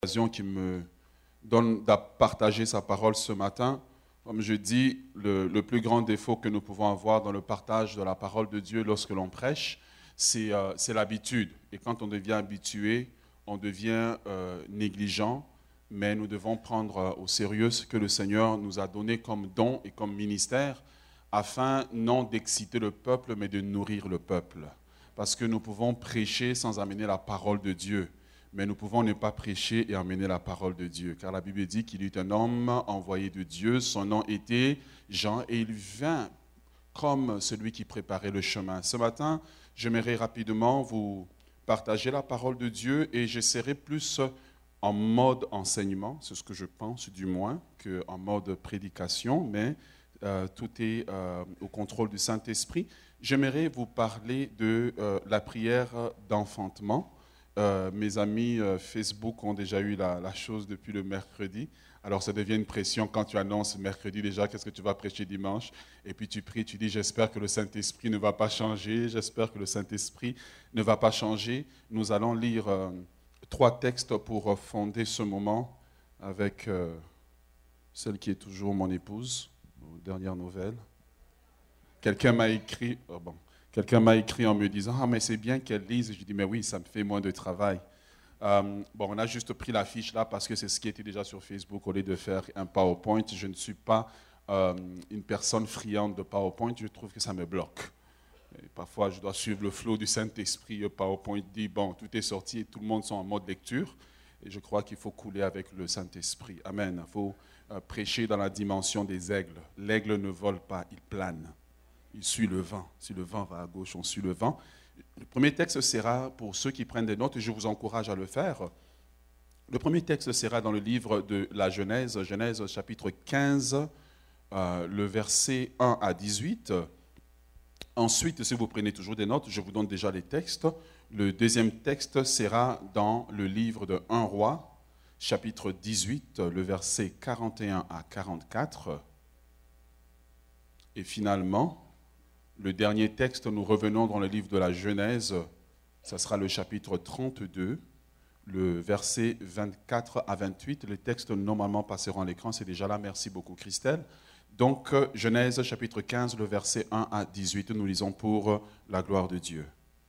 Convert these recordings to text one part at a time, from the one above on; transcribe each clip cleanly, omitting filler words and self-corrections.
L'occasion qui me donne de partager sa parole ce matin. Comme je dis, le plus grand défaut que nous pouvons avoir dans le partage de la parole de Dieu lorsque l'on prêche, c'est l'habitude. Et quand on devient habitué, on devient négligent, mais nous devons prendre au sérieux ce que le Seigneur nous a donné comme don et comme ministère, afin non d'exciter le peuple, mais de nourrir le peuple. Parce que nous pouvons prêcher sans amener la parole de Dieu. Mais nous pouvons ne pas prêcher et amener la parole de Dieu. Car la Bible dit qu'il est un homme envoyé de Dieu. Son nom était Jean et il vint comme celui qui préparait le chemin. Ce matin, j'aimerais rapidement vous partager la parole de Dieu et j'essaierai plus en mode enseignement, c'est ce que je pense du moins, qu'en mode prédication, mais tout est au contrôle du Saint-Esprit. J'aimerais vous parler de la prière d'enfantement. Mes amis Facebook ont déjà eu la chose depuis le mercredi. Alors ça devient une pression quand tu annonces mercredi déjà, qu'est-ce que tu vas prêcher dimanche? Et puis tu pries, tu dis, j'espère que le Saint-Esprit ne va pas changer, j'espère que le Saint-Esprit ne va pas changer. Nous allons lire 3 textes pour fonder ce moment avec celle qui est toujours mon épouse, aux dernières nouvelles. Quelqu'un m'a écrit... Quelqu'un m'a écrit en me disant « Ah, mais c'est bien qu'elle lise. » Je dis « Mais oui, ça me fait moins de travail. » On a juste pris l'affiche là parce que c'est ce qui était déjà sur Facebook au lieu de faire un PowerPoint. Je ne suis pas une personne friande de PowerPoint. Je trouve que ça me bloque. Et parfois, je dois suivre le flow du Saint-Esprit. Le PowerPoint dit « Bon, tout est sorti et tout le monde est en mode lecture. » Et je crois qu'il faut couler avec le Saint-Esprit. Amen. Il faut prêcher dans la dimension des aigles. L'aigle ne vole pas, il plane. Il suit le vent. Si le vent va à gauche, on suit le vent. Le premier texte sera, pour ceux qui prennent des notes, et je vous encourage à le faire, le premier texte sera dans le livre de la Genèse, Genèse chapitre 15, le verset 1 à 18. Ensuite, si vous prenez toujours des notes, je vous donne déjà les textes. Le deuxième texte sera dans le livre de 1 Roi, chapitre 18, le verset 41 à 44. Et finalement, le dernier texte, nous revenons dans le livre de la Genèse, ça sera le chapitre 32, le verset 24 à 28. Les textes normalement passeront à l'écran, c'est déjà là, merci beaucoup Christelle. Donc, Genèse chapitre 15, le verset 1 à 18, nous lisons pour la gloire de Dieu.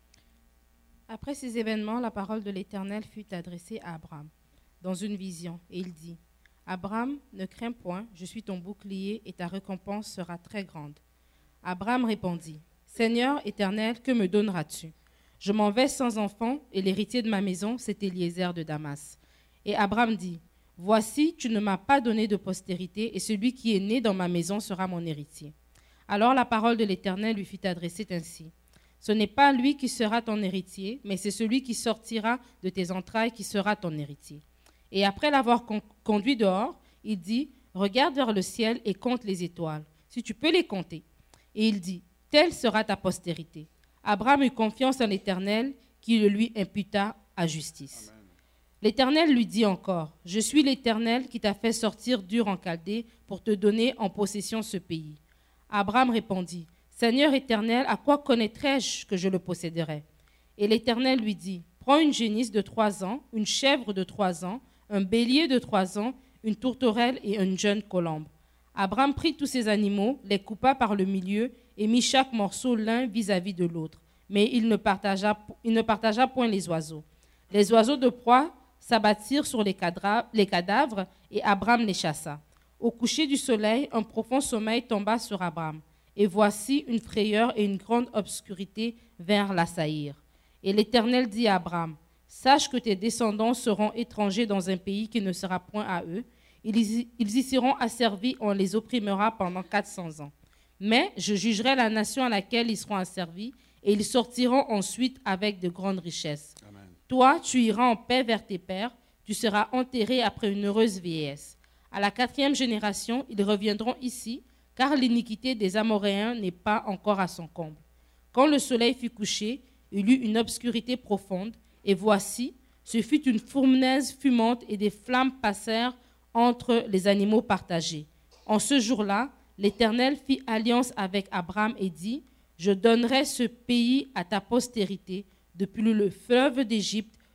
Après ces événements, la parole de l'Éternel fut adressée à Abraham dans une vision, et il dit, « Abraham, ne crains point, je suis ton bouclier et ta récompense sera très grande. » Abraham répondit, « Seigneur éternel, que me donneras-tu? Je m'en vais sans enfant, et l'héritier de ma maison, c'est Eliezer de Damas. » Et Abraham dit, « Voici, tu ne m'as pas donné de postérité, et celui qui est né dans ma maison sera mon héritier. » Alors la parole de l'Éternel lui fut adressée ainsi, « Ce n'est pas lui qui sera ton héritier, mais c'est celui qui sortira de tes entrailles qui sera ton héritier. » Et après l'avoir conduit dehors, il dit, « Regarde vers le ciel et compte les étoiles, si tu peux les compter. » Et il dit, « Telle sera ta postérité. » Abraham eut confiance en l'Éternel, qui le lui imputa à justice. Amen. L'Éternel lui dit encore, « Je suis l'Éternel qui t'a fait sortir d'Ur en Chaldée pour te donner en possession ce pays. » Abraham répondit, « Seigneur éternel, à quoi connaîtrais-je que je le posséderais? » Et l'Éternel lui dit, « Prends une génisse de 3 ans, une chèvre de 3 ans, un bélier de 3 ans, une tourterelle et une jeune colombe. » Abraham prit tous ces animaux, les coupa par le milieu et mit chaque morceau l'un vis-à-vis de l'autre. Mais il ne partagea point les oiseaux. Les oiseaux de proie s'abattirent sur les cadavres et Abraham les chassa. Au coucher du soleil, un profond sommeil tomba sur Abraham. Et voici une frayeur et une grande obscurité vinrent l'assaillir. Et l'Éternel dit à Abraham, « Sache que tes descendants seront étrangers dans un pays qui ne sera point à eux. Ils y seront asservis, on les opprimera pendant 400 ans. Mais je jugerai la nation à laquelle ils seront asservis, et ils sortiront ensuite avec de grandes richesses. Amen. Toi, tu iras en paix vers tes pères, tu seras enterré après une heureuse vieillesse. À la 4e génération, ils reviendront ici, car l'iniquité des Amoréens n'est pas encore à son comble. Quand le soleil fut couché, il y eut une obscurité profonde, et voici, ce fut une fournaise fumante, et des flammes passèrent entre les animaux partagés. En ce jour-là, l'Éternel fit alliance avec Abraham et dit, « Je donnerai ce pays à ta postérité, depuis le fleuve d'Égypte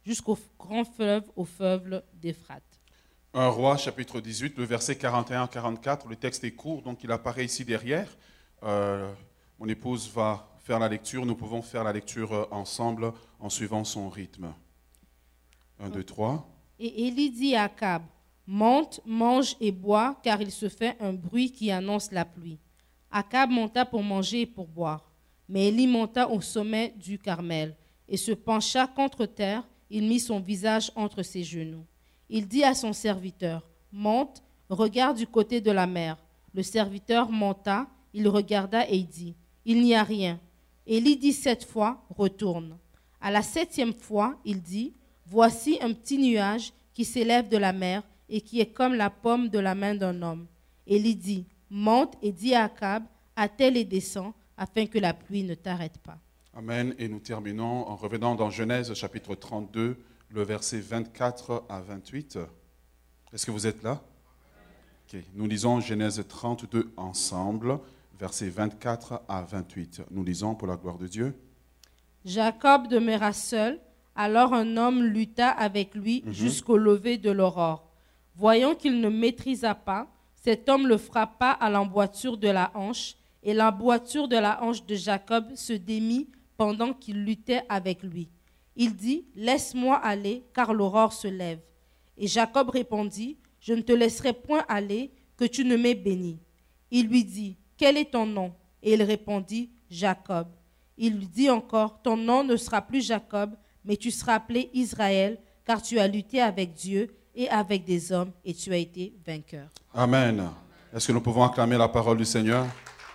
jusqu'au grand fleuve, au fleuve d'Éphrate. 1 Roi, chapitre 18, le verset 41-44. Le texte est court, donc il apparaît ici derrière. Mon épouse va faire la lecture. Nous pouvons faire la lecture ensemble en suivant son rythme. 1, 2, 3. Et Élie dit à Akab, monte, mange et bois, car il se fait un bruit qui annonce la pluie. Akab monta pour manger et pour boire. Mais Élie monta au sommet du Carmel et se pencha contre terre. Il mit son visage entre ses genoux. Il dit à son serviteur, monte, regarde du côté de la mer. Le serviteur monta, il regarda et dit, il n'y a rien. Élie dit 7 fois, retourne. À la 7e fois, il dit, voici un petit nuage qui s'élève de la mer et qui est comme la paume de la main d'un homme. Élie dit, monte et dis à Akab, attelle et descends, afin que la pluie ne t'arrête pas. Amen. Et nous terminons en revenant dans Genèse chapitre 32, le verset 24 à 28. Est-ce que vous êtes là? Okay. Nous lisons Genèse 32 ensemble, versets 24 à 28. Nous lisons pour la gloire de Dieu. Jacob demeura seul, alors un homme lutta avec lui jusqu'au lever de l'aurore. Voyant qu'il ne maîtrisa pas, cet homme le frappa à l'emboîture de la hanche, et l'emboîture de la hanche de Jacob se démit pendant qu'il luttait avec lui. Il dit, laisse-moi aller, car l'aurore se lève. Et Jacob répondit, je ne te laisserai point aller, que tu ne m'aies béni. Il lui dit, quel est ton nom? Et il répondit, Jacob. Il lui dit encore, ton nom ne sera plus Jacob, mais tu seras appelé Israël, car tu as lutté avec Dieu et avec des hommes, et tu as été vainqueur. Amen. Est-ce que nous pouvons acclamer la parole du Seigneur?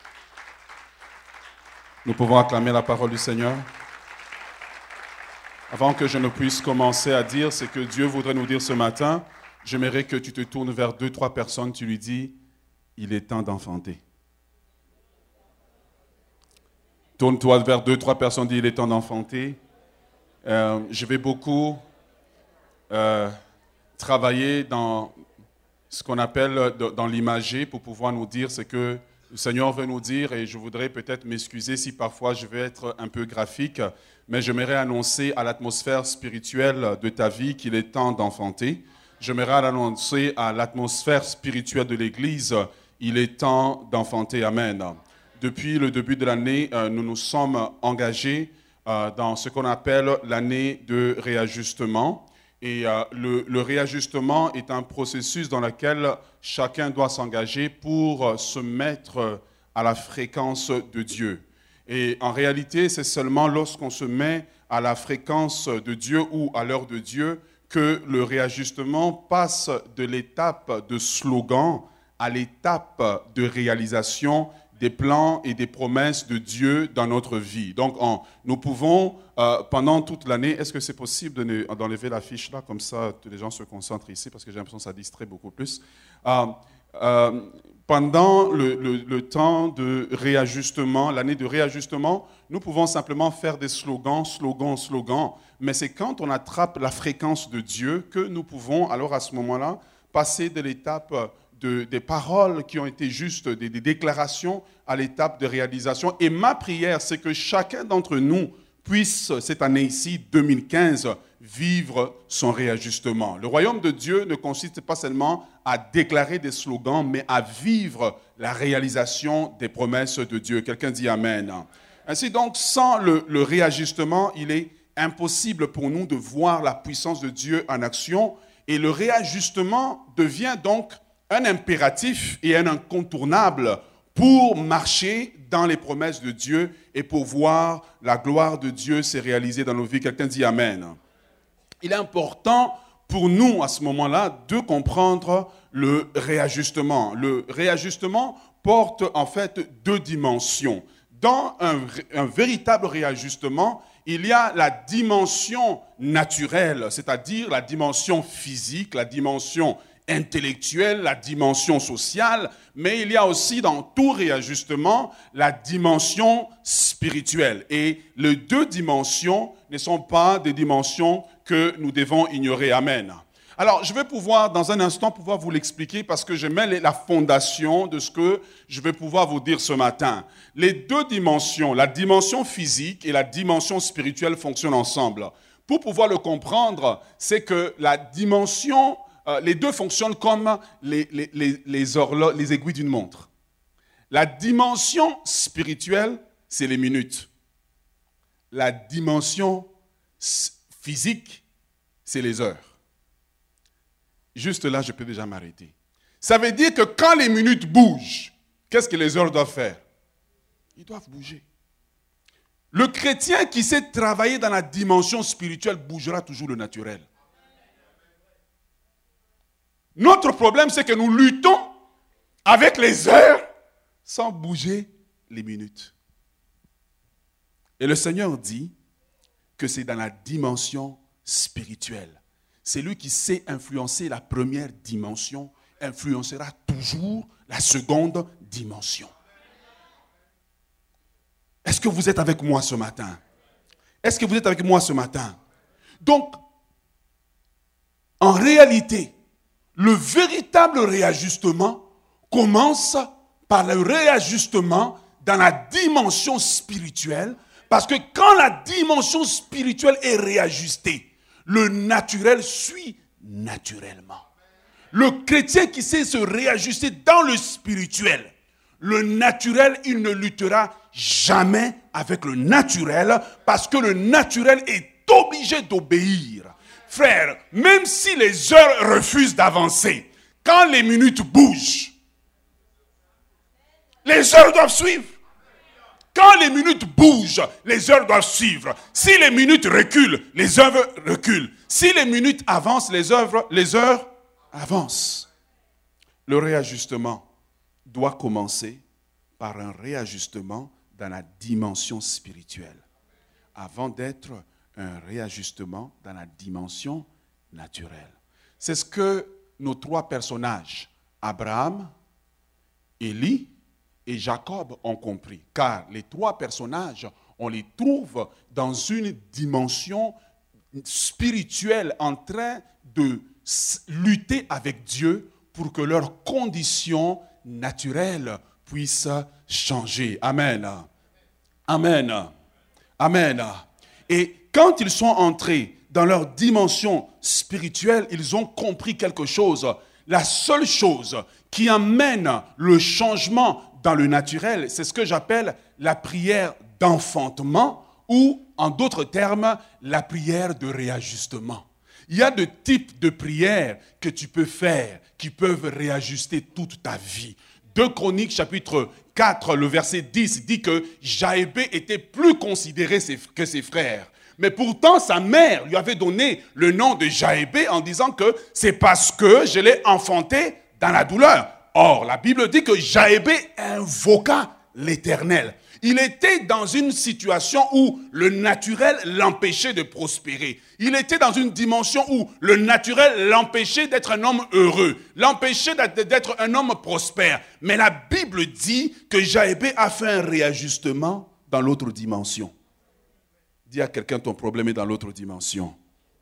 Nous pouvons acclamer la parole du Seigneur. Avant que je ne puisse commencer à dire ce que Dieu voudrait nous dire ce matin, j'aimerais que tu te tournes vers 2-3 personnes, tu lui dis, il est temps d'enfanter. Tourne-toi vers 2-3 personnes, dis, il est temps d'enfanter. Je vais beaucoup travailler dans ce qu'on appelle dans l'imagerie pour pouvoir nous dire ce que le Seigneur veut nous dire, et je voudrais peut-être m'excuser si parfois je vais être un peu graphique, mais j'aimerais annoncer à l'atmosphère spirituelle de ta vie qu'il est temps d'enfanter. J'aimerais annoncer à l'atmosphère spirituelle de l'Église, il est temps d'enfanter. Amen. Depuis le début de l'année, nous nous sommes engagés dans ce qu'on appelle l'année de réajustement. Et le réajustement est un processus dans lequel chacun doit s'engager pour se mettre à la fréquence de Dieu. Et en réalité, c'est seulement lorsqu'on se met à la fréquence de Dieu ou à l'heure de Dieu que le réajustement passe de l'étape de slogan à l'étape de réalisation des plans et des promesses de Dieu dans notre vie. Donc, nous pouvons, pendant toute l'année, est-ce que c'est possible d'enlever la fiche là, comme ça, les gens se concentrent ici, parce que j'ai l'impression que ça distrait beaucoup plus. Pendant le temps de réajustement, l'année de réajustement, nous pouvons simplement faire des slogans, mais c'est quand on attrape la fréquence de Dieu que nous pouvons, alors à ce moment-là, passer de l'étape des paroles qui ont été juste, des déclarations à l'étape de réalisation. Et ma prière, c'est que chacun d'entre nous puisse, cette année-ci, 2015, vivre son réajustement. Le royaume de Dieu ne consiste pas seulement à déclarer des slogans, mais à vivre la réalisation des promesses de Dieu. Quelqu'un dit Amen. Ainsi donc, sans le réajustement, il est impossible pour nous de voir la puissance de Dieu en action. Et le réajustement devient donc un impératif et un incontournable pour marcher dans les promesses de Dieu et pour voir la gloire de Dieu se réaliser dans nos vies. Quelqu'un dit Amen. Il est important pour nous, à ce moment-là, de comprendre le réajustement. Le réajustement porte en fait 2 dimensions. Dans un véritable réajustement, il y a la dimension naturelle, c'est-à-dire la dimension physique, la dimension intellectuelle, la dimension sociale, mais il y a aussi dans tout réajustement la dimension spirituelle. Et les 2 dimensions ne sont pas des dimensions que nous devons ignorer. Amen. Alors, je vais pouvoir, dans un instant, vous l'expliquer parce que je mets la fondation de ce que je vais pouvoir vous dire ce matin. Les 2 dimensions, la dimension physique et la dimension spirituelle fonctionnent ensemble. pour pouvoir le comprendre, c'est que la dimension, les deux fonctionnent comme les aiguilles d'une montre. La dimension spirituelle, c'est les minutes. La dimension physique, c'est les heures. Juste là, je peux déjà m'arrêter. Ça veut dire que quand les minutes bougent, qu'est-ce que les heures doivent faire? Ils doivent bouger. Le chrétien qui sait travailler dans la dimension spirituelle bougera toujours le naturel. Notre problème, c'est que nous luttons avec les heures sans bouger les minutes. Et le Seigneur dit que c'est dans la dimension spirituelle. C'est lui qui sait influencer la première dimension, influencera toujours la seconde dimension. Est-ce que vous êtes avec moi ce matin? Est-ce que vous êtes avec moi ce matin? Donc, en réalité, le véritable réajustement commence par le réajustement dans la dimension spirituelle, parce que quand la dimension spirituelle est réajustée, le naturel suit naturellement. Le chrétien qui sait se réajuster dans le spirituel, le naturel, il ne luttera jamais avec le naturel, parce que le naturel est obligé d'obéir. Frère, même si les heures refusent d'avancer, quand les minutes bougent, les heures doivent suivre. Quand les minutes bougent, les heures doivent suivre. Si les minutes reculent, les heures reculent. Si les minutes avancent, les heures avancent. Le réajustement doit commencer par un réajustement dans la dimension spirituelle, avant d'être un réajustement dans la dimension naturelle. C'est ce que nos trois personnages, Abraham, Élie et Jacob, ont compris. Car les trois personnages, on les trouve dans une dimension spirituelle en train de lutter avec Dieu pour que leurs conditions naturelles puissent changer. Amen. Amen. Amen. Et quand ils sont entrés dans leur dimension spirituelle, ils ont compris quelque chose. La seule chose qui amène le changement dans le naturel, c'est ce que j'appelle la prière d'enfantement ou, en d'autres termes, la prière de réajustement. Il y a deux types de prières que tu peux faire qui peuvent réajuster toute ta vie. 2 Chroniques, chapitre 4, le verset 10, dit que Jaébé était plus considéré que ses frères. Mais pourtant, sa mère lui avait donné le nom de Jaébé en disant que c'est parce que je l'ai enfanté dans la douleur. Or, la Bible dit que Jaébé invoqua l'Éternel. Il était dans une situation où le naturel l'empêchait de prospérer. Il était dans une dimension où le naturel l'empêchait d'être un homme heureux, l'empêchait d'être un homme prospère. Mais la Bible dit que Jaébé a fait un réajustement dans l'autre dimension. Dis à quelqu'un, ton problème est dans l'autre dimension.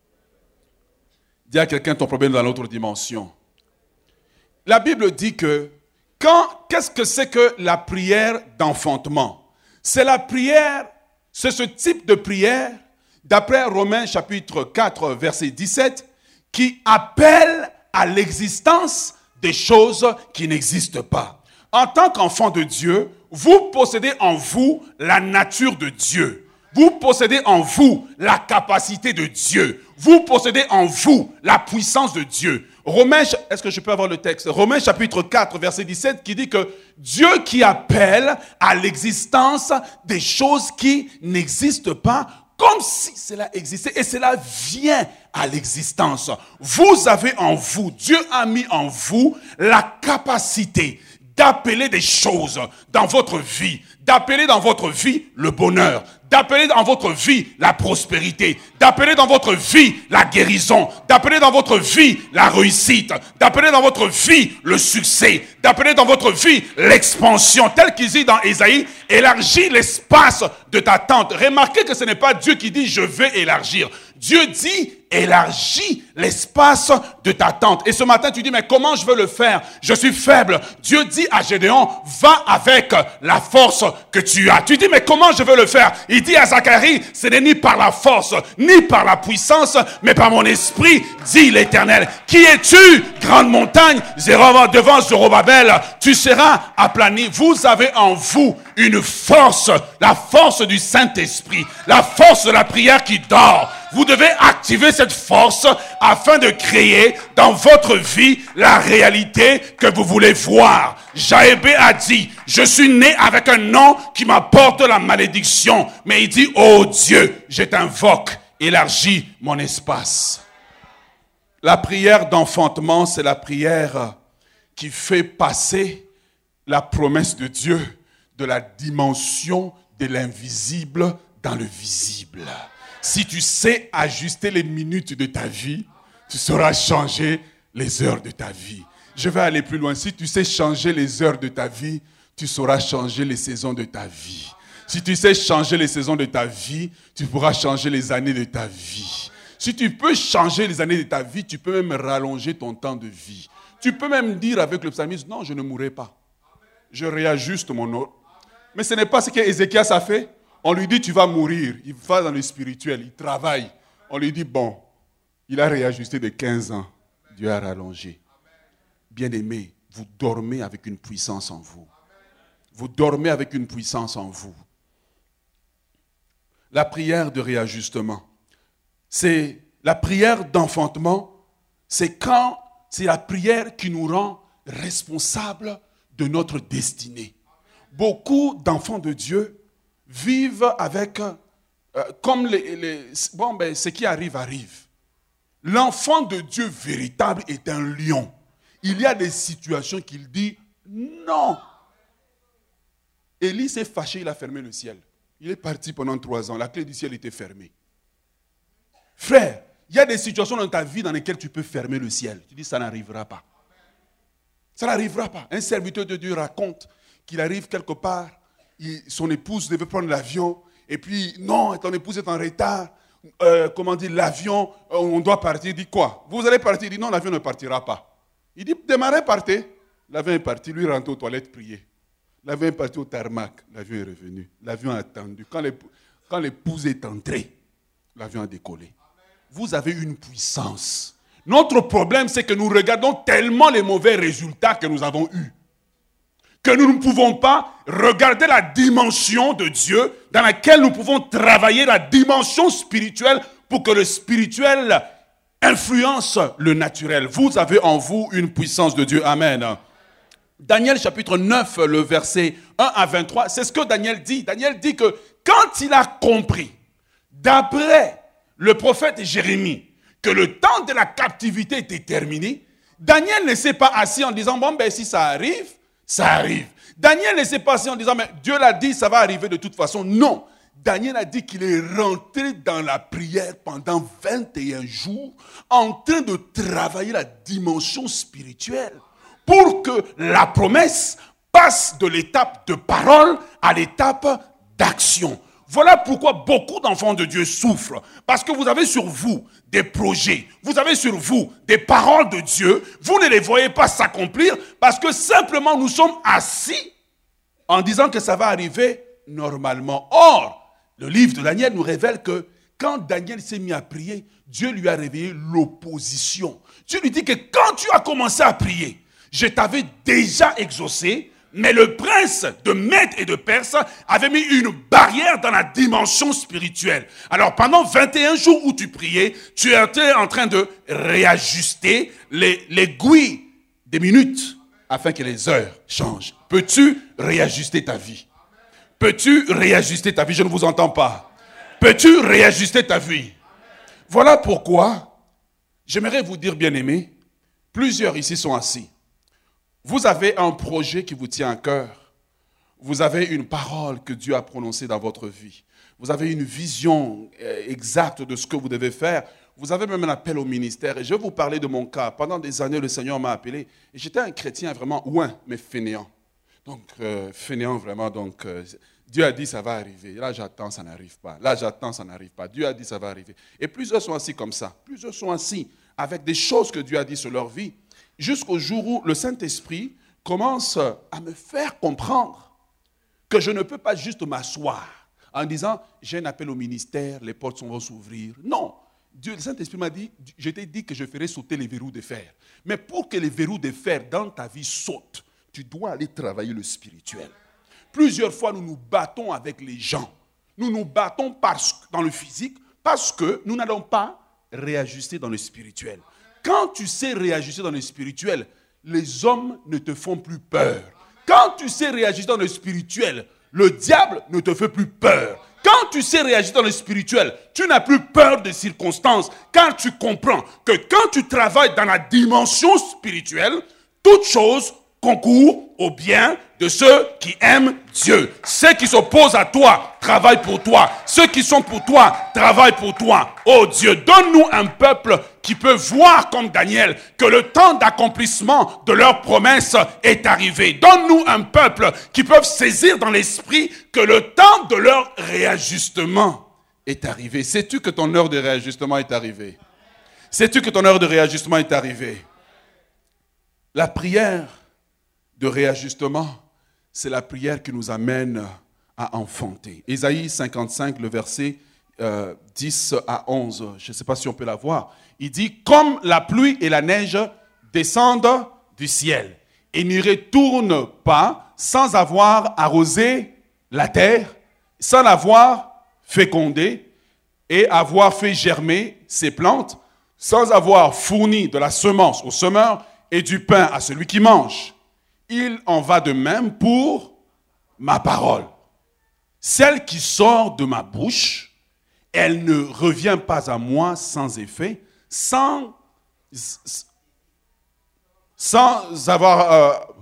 Dis à quelqu'un, ton problème est dans l'autre dimension. La Bible dit que qu'est-ce que c'est que la prière d'enfantement? C'est la prière, c'est ce type de prière, d'après Romains chapitre 4, verset 17, qui appelle à l'existence des choses qui n'existent pas. En tant qu'enfant de Dieu, vous possédez en vous la nature de Dieu. Vous possédez en vous la capacité de Dieu. Vous possédez en vous la puissance de Dieu. Romains, est-ce que je peux avoir le texte? Romains chapitre 4, verset 17, qui dit que Dieu qui appelle à l'existence des choses qui n'existent pas, comme si cela existait, et cela vient à l'existence. Vous avez en vous, Dieu a mis en vous la capacité d'appeler des choses dans votre vie, d'appeler dans votre vie le bonheur, d'appeler dans votre vie la prospérité, d'appeler dans votre vie la guérison, d'appeler dans votre vie la réussite, d'appeler dans votre vie le succès, d'appeler dans votre vie l'expansion, tel qu'il dit dans Ésaïe, élargis l'espace de ta tente. Remarquez que ce n'est pas Dieu qui dit je vais élargir. Dieu dit élargis l'espace de ta tente. Et ce matin tu dis mais comment je veux le faire? Je suis faible. Dieu dit à Gédéon, va avec la force que tu as. Tu dis, mais comment je veux le faire? Il dit à Zacharie, ce n'est ni par la force, ni par la puissance, mais par mon esprit, dit l'Éternel. Qui es-tu, grande montagne? Devant Zorobabel, tu seras aplani. Vous avez en vous une force, la force du Saint-Esprit, la force de la prière qui dort. Vous devez activer cette force afin de créer dans votre vie la réalité que vous voulez voir. Jaébé a dit, je suis né avec un nom qui m'apporte la malédiction. Mais il dit, oh Dieu, je t'invoque, élargis mon espace. La prière d'enfantement, c'est la prière qui fait passer la promesse de Dieu de la dimension de l'invisible dans le visible. Si tu sais ajuster les minutes de ta vie, tu sauras changer les heures de ta vie. Je vais aller plus loin. Si tu sais changer les heures de ta vie, tu sauras changer les saisons de ta vie. Si tu sais changer les saisons de ta vie, tu pourras changer les années de ta vie. Si tu peux changer les années de ta vie, tu peux même rallonger ton temps de vie. Tu peux même dire avec le psalmiste, non, je ne mourrai pas. Je réajuste mon ordre. Mais ce n'est pas ce qu'Ézéchias a fait. On lui dit, tu vas mourir. Il va dans le spirituel, il travaille. On lui dit, bon, il a réajusté de 15 ans. Dieu a rallongé. Bien-aimés, vous dormez avec une puissance en vous. Vous dormez avec une puissance en vous. La prière de réajustement, c'est la prière d'enfantement, c'est la prière qui nous rend responsables de notre destinée. Beaucoup d'enfants de Dieu vivent avec, comme ce qui arrive, arrive. L'enfant de Dieu véritable est un lion. Il y a des situations qu'il dit non. Élie s'est fâché, il a fermé le ciel. Il est parti pendant 3 ans, la clé du ciel était fermée. Frère, il y a des situations dans ta vie dans lesquelles tu peux fermer le ciel. Tu dis, ça n'arrivera pas. Ça n'arrivera pas. Un serviteur de Dieu raconte qu'il arrive quelque part, son épouse devait prendre l'avion, et puis, non, ton épouse est en retard, l'avion, on doit partir. Il dit, quoi? Vous allez partir? Il dit, non, l'avion ne partira pas. Il dit, démarrez, partez. L'avion est parti, lui rentre aux toilettes, prier. L'avion est parti au tarmac, l'avion est revenu. L'avion a attendu. Quand l'épouse est entrée, l'avion a décollé. Vous avez une puissance. Notre problème, c'est que nous regardons tellement les mauvais résultats que nous avons eus, que nous ne pouvons pas regarder la dimension de Dieu dans laquelle nous pouvons travailler la dimension spirituelle pour que le spirituel influence le naturel. Vous avez en vous une puissance de Dieu. Amen. Daniel chapitre 9, le verset 1 à 23, c'est ce que Daniel dit. Daniel dit que quand il a compris, d'après le prophète Jérémie, que le temps de la captivité était terminé, Daniel ne s'est pas assis en disant, bon, ben si ça arrive, ça arrive. Daniel ne s'est pas assis en disant, mais Dieu l'a dit, ça va arriver de toute façon. Non. Daniel a dit qu'il est rentré dans la prière pendant 21 jours, en train de travailler la dimension spirituelle, pour que la promesse passe de l'étape de parole à l'étape d'action. Voilà pourquoi beaucoup d'enfants de Dieu souffrent. Parce que vous avez sur vous des projets, vous avez sur vous des paroles de Dieu, vous ne les voyez pas s'accomplir parce que simplement nous sommes assis en disant que ça va arriver normalement. Or, le livre de Daniel nous révèle que quand Daniel s'est mis à prier, Dieu lui a révélé l'opposition. Dieu lui dit que quand tu as commencé à prier, je t'avais déjà exaucé, mais le prince de Mède et de Perse avait mis une barrière dans la dimension spirituelle. Alors pendant 21 jours où tu priais, tu étais en train de réajuster l'aiguille des minutes afin que les heures changent. Peux-tu réajuster ta vie? Peux-tu réajuster ta vie? Je ne vous entends pas. Peux-tu réajuster ta vie? Voilà pourquoi j'aimerais vous dire, bien-aimés, plusieurs ici sont assis. Vous avez un projet qui vous tient à cœur. Vous avez une parole que Dieu a prononcée dans votre vie. Vous avez une vision exacte de ce que vous devez faire. Vous avez même un appel au ministère. Et je vais vous parler de mon cas. Pendant des années, le Seigneur m'a appelé. Et j'étais un chrétien vraiment ouin, mais fainéant. Donc, fainéant vraiment. Donc, Dieu a dit ça va arriver. Là, j'attends, ça n'arrive pas. Là, j'attends, ça n'arrive pas. Dieu a dit ça va arriver. Et plusieurs sont assis comme ça. Plusieurs sont assis avec des choses que Dieu a dit sur leur vie. Jusqu'au jour où le Saint-Esprit commence à me faire comprendre que je ne peux pas juste m'asseoir en disant, j'ai un appel au ministère, les portes vont s'ouvrir. Non. Dieu, le Saint-Esprit m'a dit, je t'ai dit que je ferai sauter les verrous de fer. Mais pour que les verrous de fer dans ta vie sautent, tu dois aller travailler le spirituel. Plusieurs fois, nous nous battons avec les gens. Nous nous battons dans le physique parce que nous n'allons pas réajuster dans le spirituel. Quand tu sais réajuster dans le spirituel, les hommes ne te font plus peur. Quand tu sais réajuster dans le spirituel, le diable ne te fait plus peur. Quand tu sais réagir dans le spirituel, tu n'as plus peur des circonstances, car tu comprends que quand tu travailles dans la dimension spirituelle, toute chose concourt au bien de ceux qui aiment Dieu. Ceux qui s'opposent à toi travaillent pour toi. Ceux qui sont pour toi travaillent pour toi. Oh Dieu, donne-nous un peuple qui peut voir comme Daniel que le temps d'accomplissement de leurs promesses est arrivé. Donne-nous un peuple qui peut saisir dans l'esprit que le temps de leur réajustement est arrivé. Sais-tu que ton heure de réajustement est arrivée? Sais-tu que ton heure de réajustement est arrivée? La prière de réajustement, c'est la prière qui nous amène à enfanter. Ésaïe 55, le verset 10 à 11, je ne sais pas si on peut la voir. Il dit, comme la pluie et la neige descendent du ciel et n'y retournent pas sans avoir arrosé la terre, sans l'avoir fécondée et avoir fait germer ses plantes, sans avoir fourni de la semence au semeur et du pain à celui qui mange. Il en va de même pour ma parole. Celle qui sort de ma bouche, elle ne revient pas à moi sans effet, sans avoir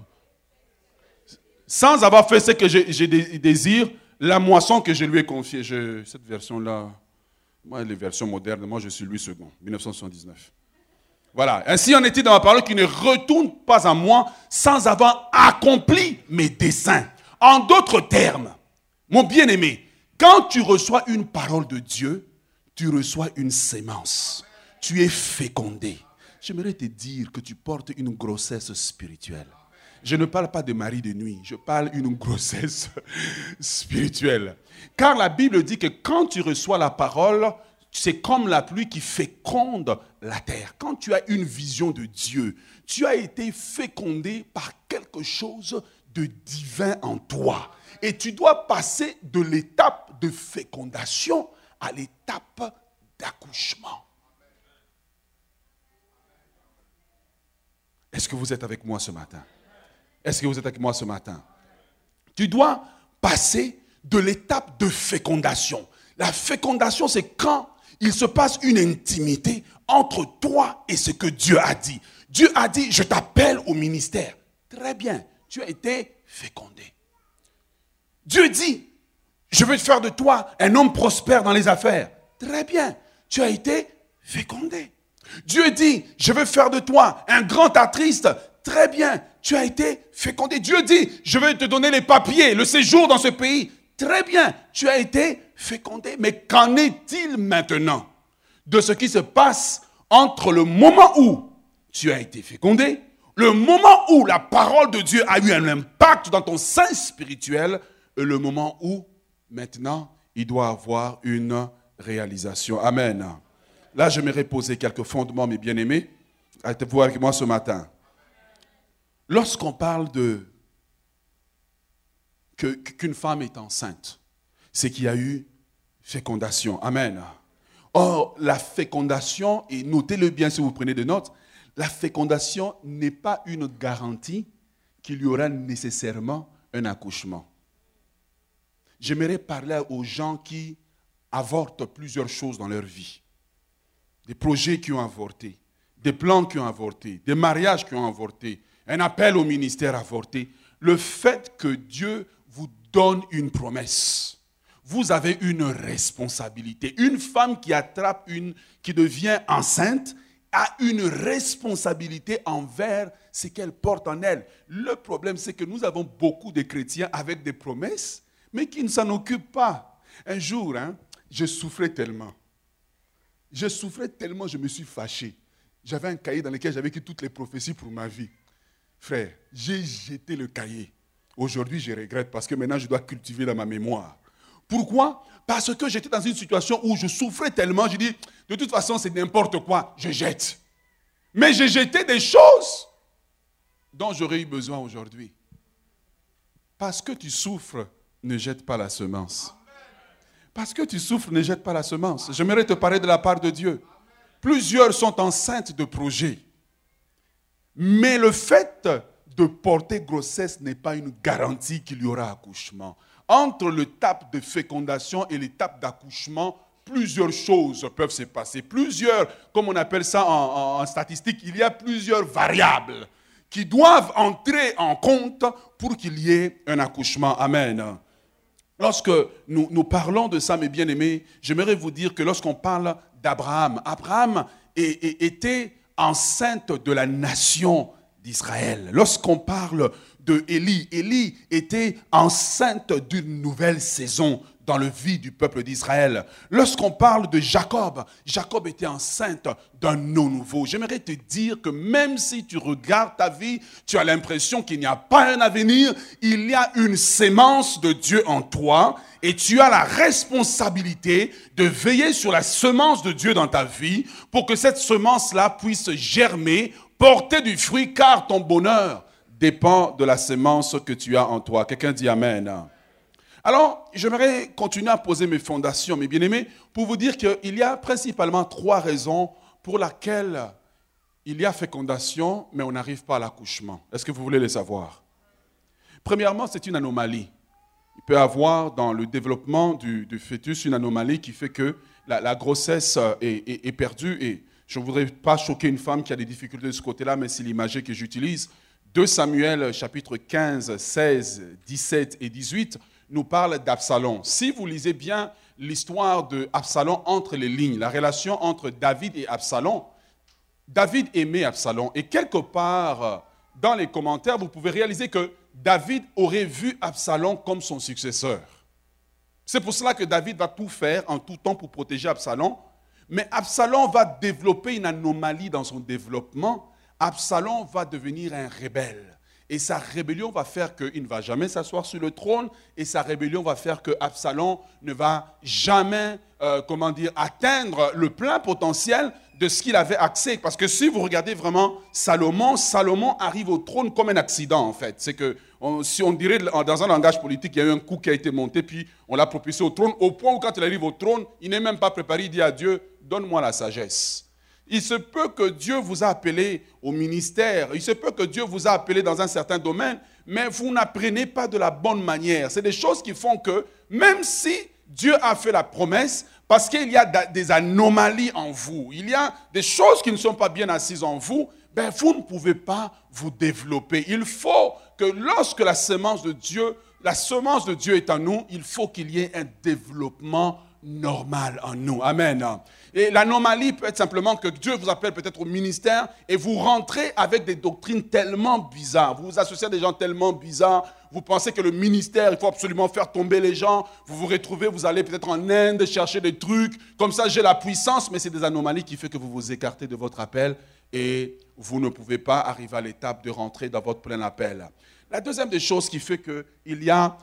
fait ce que je désire, la moisson que je lui ai confiée. Cette version-là, moi, les versions modernes, moi je suis Louis II, 1979. Voilà, ainsi en est-il dans ma parole qui ne retourne pas à moi sans avoir accompli mes desseins. En d'autres termes, mon bien-aimé, quand tu reçois une parole de Dieu, tu reçois une sémence. Tu es fécondé. J'aimerais te dire que tu portes une grossesse spirituelle. Je ne parle pas de mari de nuit, je parle d'une grossesse spirituelle. Car la Bible dit que quand tu reçois la parole, c'est comme la pluie qui féconde la terre. Quand tu as une vision de Dieu, tu as été fécondé par quelque chose de divin en toi. Et tu dois passer de l'étape de fécondation à l'étape d'accouchement. Est-ce que vous êtes avec moi ce matin? Est-ce que vous êtes avec moi ce matin? Tu dois passer de l'étape de fécondation. La fécondation, c'est quand il se passe une intimité entre toi et ce que Dieu a dit. Dieu a dit, je t'appelle au ministère. Très bien, tu as été fécondé. Dieu dit, je veux faire de toi un homme prospère dans les affaires. Très bien, tu as été fécondé. Dieu dit, je veux faire de toi un grand artiste. Très bien, tu as été fécondé. Dieu dit, je vais te donner les papiers, le séjour dans ce pays. Très bien, tu as été fécondé. Mais qu'en est-il maintenant de ce qui se passe entre le moment où tu as été fécondé, le moment où la parole de Dieu a eu un impact dans ton sein spirituel et le moment où maintenant il doit avoir une réalisation. Amen. Là, j'aimerais poser quelques fondements, mes bien-aimés. Êtes-vous avec moi ce matin? Lorsqu'on parle qu'une femme est enceinte, c'est qu'il y a eu fécondation. Amen. Or, la fécondation, et notez-le bien si vous prenez des notes, la fécondation n'est pas une garantie qu'il y aura nécessairement un accouchement. J'aimerais parler aux gens qui avortent plusieurs choses dans leur vie. Des projets qui ont avorté, des plans qui ont avorté, des mariages qui ont avorté, un appel au ministère avorté. Le fait que Dieu vous donne une promesse, vous avez une responsabilité. Une femme qui qui devient enceinte a une responsabilité envers ce qu'elle porte en elle. Le problème, c'est que nous avons beaucoup de chrétiens avec des promesses, mais qui ne s'en occupent pas. Un jour, je souffrais tellement. Je me suis fâché. J'avais un cahier dans lequel j'avais écrit toutes les prophéties pour ma vie. Frère, j'ai jeté le cahier. Aujourd'hui, je regrette parce que maintenant, je dois cultiver dans ma mémoire. Pourquoi? Parce que j'étais dans une situation où je souffrais tellement, je dis, de toute façon, c'est n'importe quoi, je jette. Mais j'ai jeté des choses dont j'aurais eu besoin aujourd'hui. Parce que tu souffres, ne jette pas la semence. Parce que tu souffres, ne jette pas la semence. J'aimerais te parler de la part de Dieu. Plusieurs sont enceintes de projets. Mais le fait de porter grossesse n'est pas une garantie qu'il y aura accouchement. Entre l'étape de fécondation et l'étape d'accouchement, plusieurs choses peuvent se passer. Comme on appelle ça en statistique, il y a plusieurs variables qui doivent entrer en compte pour qu'il y ait un accouchement. Amen. Lorsque nous parlons de ça, mes bien-aimés, j'aimerais vous dire que lorsqu'on parle d'Abraham, Abraham était enceinte de la nation d'Israël. Lorsqu'on parle de Élie était enceinte d'une nouvelle saison dans la vie du peuple d'Israël. Lorsqu'on parle de Jacob était enceinte d'un eau nouveau. J'aimerais te dire que même si tu regardes ta vie, tu as l'impression qu'il n'y a pas un avenir, il y a une sémence de Dieu en toi et tu as la responsabilité de veiller sur la semence de Dieu dans ta vie pour que cette semence-là puisse germer, porter du fruit, car ton bonheur dépend de la semence que tu as en toi. Quelqu'un dit Amen. Alors, j'aimerais continuer à poser mes fondations, mes bien-aimés, pour vous dire qu'il y a principalement 3 raisons pour lesquelles il y a fécondation, mais on n'arrive pas à l'accouchement. Est-ce que vous voulez les savoir? Premièrement, c'est une anomalie. Il peut y avoir dans le développement du fœtus une anomalie qui fait que la grossesse est perdue. Et je ne voudrais pas choquer une femme qui a des difficultés de ce côté-là, mais c'est l'image que j'utilise. 2 Samuel, chapitre 15, 16, 17 et 18, nous parle d'Absalom. Si vous lisez bien l'histoire d'Absalom entre les lignes, la relation entre David et Absalom, David aimait Absalom. Et quelque part, dans les commentaires, vous pouvez réaliser que David aurait vu Absalom comme son successeur. C'est pour cela que David va tout faire en tout temps pour protéger Absalom. Mais Absalom va développer une anomalie dans son développement. Absalom va devenir un rebelle. Et sa rébellion va faire qu'il ne va jamais s'asseoir sur le trône. Et sa rébellion va faire que Absalom ne va jamais atteindre le plein potentiel de ce qu'il avait accès. Parce que si vous regardez vraiment Salomon arrive au trône comme un accident en fait. C'est que, si on dirait dans un langage politique, il y a eu un coup qui a été monté, puis on l'a propulsé au trône, au point où quand il arrive au trône, il n'est même pas préparé, il dit à Dieu, donne-moi la sagesse. Il se peut que Dieu vous a appelé au ministère, il se peut que Dieu vous a appelé dans un certain domaine, mais vous n'apprenez pas de la bonne manière. C'est des choses qui font que, même si Dieu a fait la promesse, parce qu'il y a des anomalies en vous, il y a des choses qui ne sont pas bien assises en vous, vous ne pouvez pas vous développer. Il faut que lorsque la semence de Dieu est en nous, il faut qu'il y ait un développement normal en nous. Amen. Et l'anomalie peut être simplement que Dieu vous appelle peut-être au ministère et vous rentrez avec des doctrines tellement bizarres. Vous vous associez à des gens tellement bizarres. Vous pensez que le ministère, il faut absolument faire tomber les gens. Vous vous retrouvez, vous allez peut-être en Inde chercher des trucs. Comme ça, j'ai la puissance, mais c'est des anomalies qui font que vous vous écartez de votre appel et vous ne pouvez pas arriver à l'étape de rentrer dans votre plein appel. La deuxième des choses qui fait qu'il y a,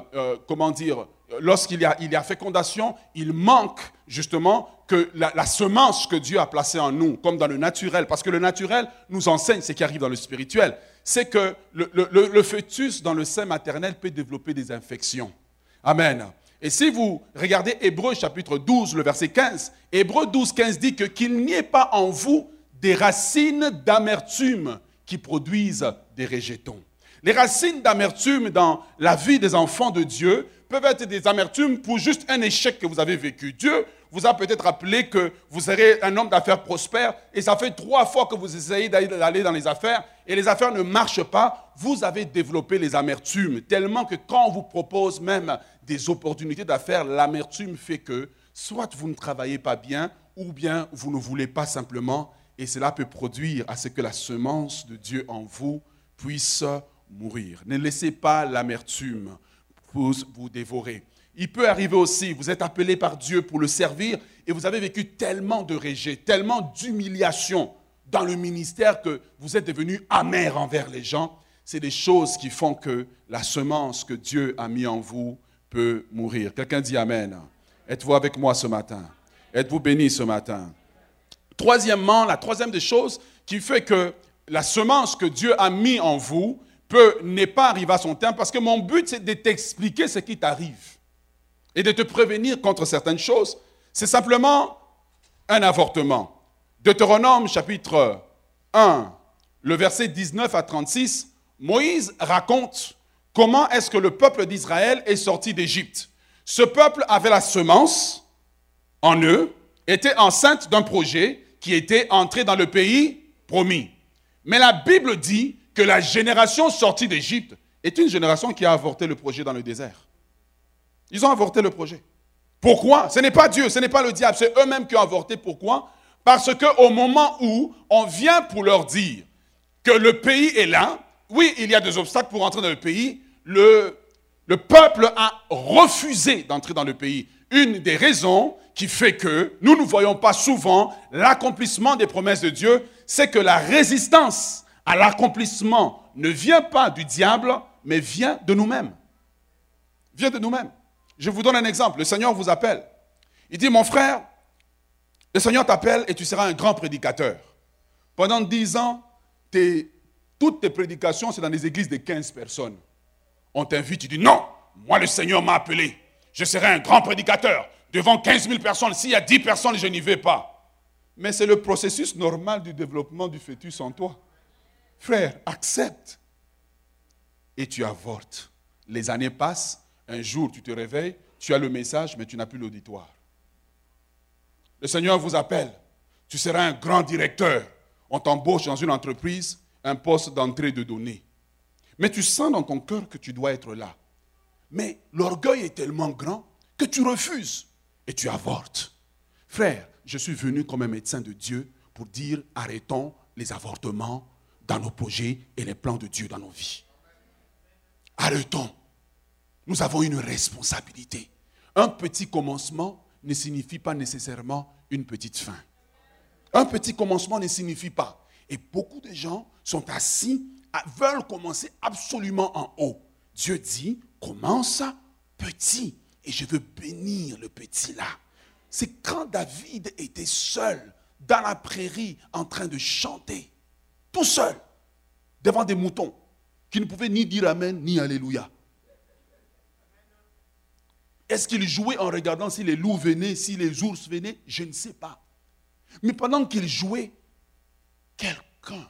lorsqu'il y a fécondation, il manque justement que la semence que Dieu a placée en nous, comme dans le naturel, parce que le naturel nous enseigne ce qui arrive dans le spirituel, c'est que le fœtus dans le sein maternel peut développer des infections. Amen. Et si vous regardez Hébreux chapitre 12, le verset 15, Hébreux 12, 15 dit qu'il n'y ait pas en vous des racines d'amertume qui produisent des rejetons. Les racines d'amertume dans la vie des enfants de Dieu peuvent être des amertumes pour juste un échec que vous avez vécu. Dieu vous a peut-être rappelé que vous serez un homme d'affaires prospère et ça fait 3 fois que vous essayez d'aller dans les affaires et les affaires ne marchent pas. Vous avez développé les amertumes tellement que quand on vous propose même des opportunités d'affaires, l'amertume fait que soit vous ne travaillez pas bien ou bien vous ne voulez pas simplement et cela peut produire à ce que la semence de Dieu en vous puisse mourir. Ne laissez pas l'amertume vous dévorer. Il peut arriver aussi, vous êtes appelé par Dieu pour le servir et vous avez vécu tellement de rejet, tellement d'humiliation dans le ministère que vous êtes devenu amer envers les gens. c'est des choses qui font que la semence que Dieu a mis en vous peut mourir. Quelqu'un dit Amen. Êtes-vous avec moi ce matin? Êtes-vous bénis ce matin? Troisièmement, la troisième des choses qui fait que la semence que Dieu a mis en vous n'est pas arrivée à son terme, parce que mon but, c'est de t'expliquer ce qui t'arrive et de te prévenir contre certaines choses. C'est simplement un avortement. Deutéronome chapitre 1, le verset 19 à 36, Moïse raconte comment est-ce que le peuple d'Israël est sorti d'Égypte. Ce peuple avait la semence en eux, était enceinte d'un projet qui était entré dans le pays promis. Mais la Bible dit que la génération sortie d'Égypte est une génération qui a avorté le projet dans le désert. Ils ont avorté le projet. Pourquoi? Ce n'est pas Dieu, ce n'est pas le diable, c'est eux-mêmes qui ont avorté. Pourquoi? Parce qu'au moment où on vient pour leur dire que le pays est là, oui, il y a des obstacles pour entrer dans le pays, le peuple a refusé d'entrer dans le pays. Une des raisons qui fait que nous ne voyons pas souvent l'accomplissement des promesses de Dieu, c'est que la résistance à l'accomplissement ne vient pas du diable, mais vient de nous-mêmes. Vient de nous-mêmes. Je vous donne un exemple. Le Seigneur vous appelle. Il dit, mon frère, le Seigneur t'appelle et tu seras un grand prédicateur. Pendant 10 ans, toutes tes prédications, c'est dans des églises de 15 personnes. On t'invite, tu dis, non, moi le Seigneur m'a appelé. Je serai un grand prédicateur. Devant 15 000 personnes, s'il y a 10 personnes, je n'y vais pas. Mais c'est le processus normal du développement du fœtus en toi. Frère, accepte. Et tu avortes. Les années passent. Un jour, tu te réveilles, tu as le message, mais tu n'as plus l'auditoire. Le Seigneur vous appelle. Tu seras un grand directeur. On t'embauche dans une entreprise, un poste d'entrée de données. Mais tu sens dans ton cœur que tu dois être là. Mais l'orgueil est tellement grand que tu refuses et tu avortes. Frère, je suis venu comme un médecin de Dieu pour dire arrêtons les avortements dans nos projets et les plans de Dieu dans nos vies. Arrêtons. Nous avons une responsabilité. Un petit commencement ne signifie pas nécessairement une petite fin. Un petit commencement ne signifie pas. Et beaucoup de gens sont assis, veulent commencer absolument en haut. Dieu dit, commence petit et je veux bénir le petit là. C'est quand David était seul dans la prairie en train de chanter, tout seul, devant des moutons, qui ne pouvaient ni dire Amen ni Alléluia. Est-ce qu'il jouait en regardant si les loups venaient, si les ours venaient? Je ne sais pas. Mais pendant qu'il jouait, quelqu'un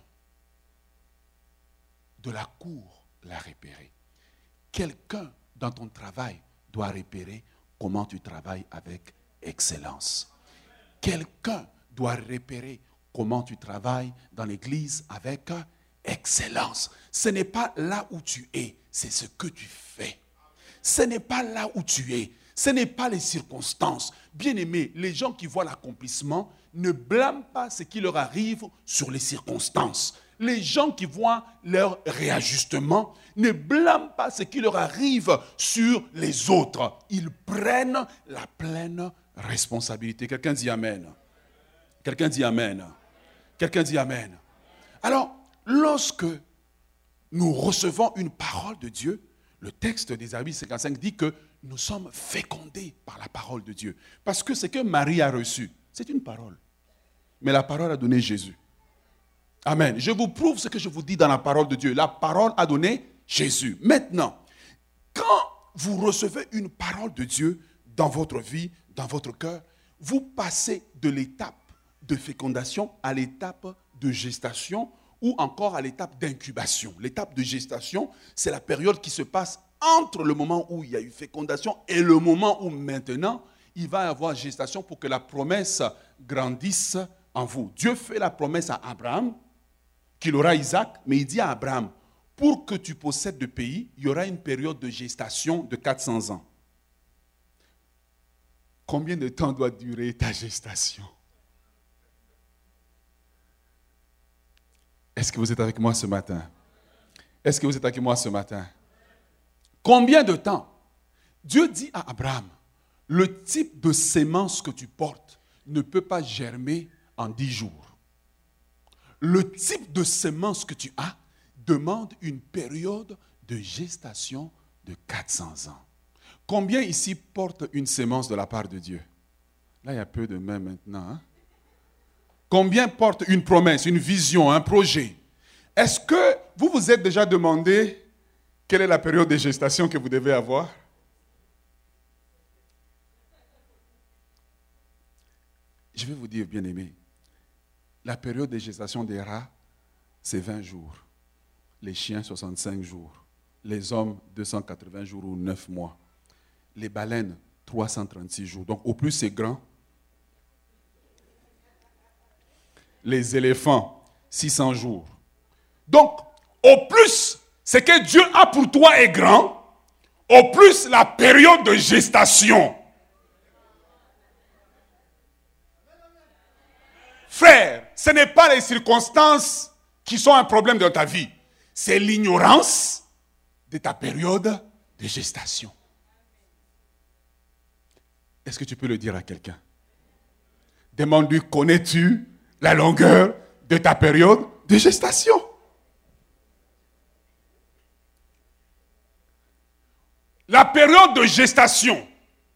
de la cour l'a repéré. Quelqu'un dans ton travail doit repérer comment tu travailles avec excellence. Quelqu'un doit repérer comment tu travailles dans l'église avec excellence. Ce n'est pas là où tu es, c'est ce que tu fais. Ce n'est pas là où tu es, ce n'est pas les circonstances. Bien-aimés, les gens qui voient l'accomplissement ne blâment pas ce qui leur arrive sur les circonstances. Les gens qui voient leur réajustement ne blâment pas ce qui leur arrive sur les autres. Ils prennent la pleine responsabilité. Quelqu'un dit Amen. Quelqu'un dit Amen. Quelqu'un dit Amen. Alors, lorsque nous recevons une parole de Dieu, le texte d'Ésaïe 55 dit que nous sommes fécondés par la parole de Dieu. Parce que ce que Marie a reçu, c'est une parole. Mais la parole a donné Jésus. Amen. Je vous prouve ce que je vous dis dans la parole de Dieu. La parole a donné Jésus. Maintenant, quand vous recevez une parole de Dieu dans votre vie, dans votre cœur, vous passez de l'étape de fécondation à l'étape de gestation ou encore à l'étape d'incubation. L'étape de gestation, c'est la période qui se passe entre le moment où il y a eu fécondation et le moment où maintenant, il va y avoir gestation pour que la promesse grandisse en vous. Dieu fait la promesse à Abraham qu'il aura Isaac, mais il dit à Abraham, pour que tu possèdes le pays, il y aura une période de gestation de 400 ans. Combien de temps doit durer ta gestation? Est-ce que vous êtes avec moi ce matin? Est-ce que vous êtes avec moi ce matin? Combien de temps? Dieu dit à Abraham, le type de sémence que tu portes ne peut pas germer en 10 jours. Le type de sémence que tu as demande une période de gestation de 400 ans. Combien ici portent une sémence de la part de Dieu? Là, il y a peu de mains maintenant. Hein? Combien portent une promesse, une vision, un projet? Est-ce que vous vous êtes déjà demandé quelle est la période de gestation que vous devez avoir? Je vais vous dire, bien-aimés, la période de gestation des rats, c'est 20 jours. Les chiens, 65 jours. Les hommes, 280 jours ou 9 mois. Les baleines, 336 jours. Donc, au plus c'est grand. Les éléphants, 600 jours. Donc, au plus, ce que Dieu a pour toi est grand, au plus la période de gestation. Frère, ce n'est pas les circonstances qui sont un problème dans ta vie. C'est l'ignorance de ta période de gestation. Est-ce que tu peux le dire à quelqu'un? Demande-lui, connais-tu la longueur de ta période de gestation? La période de gestation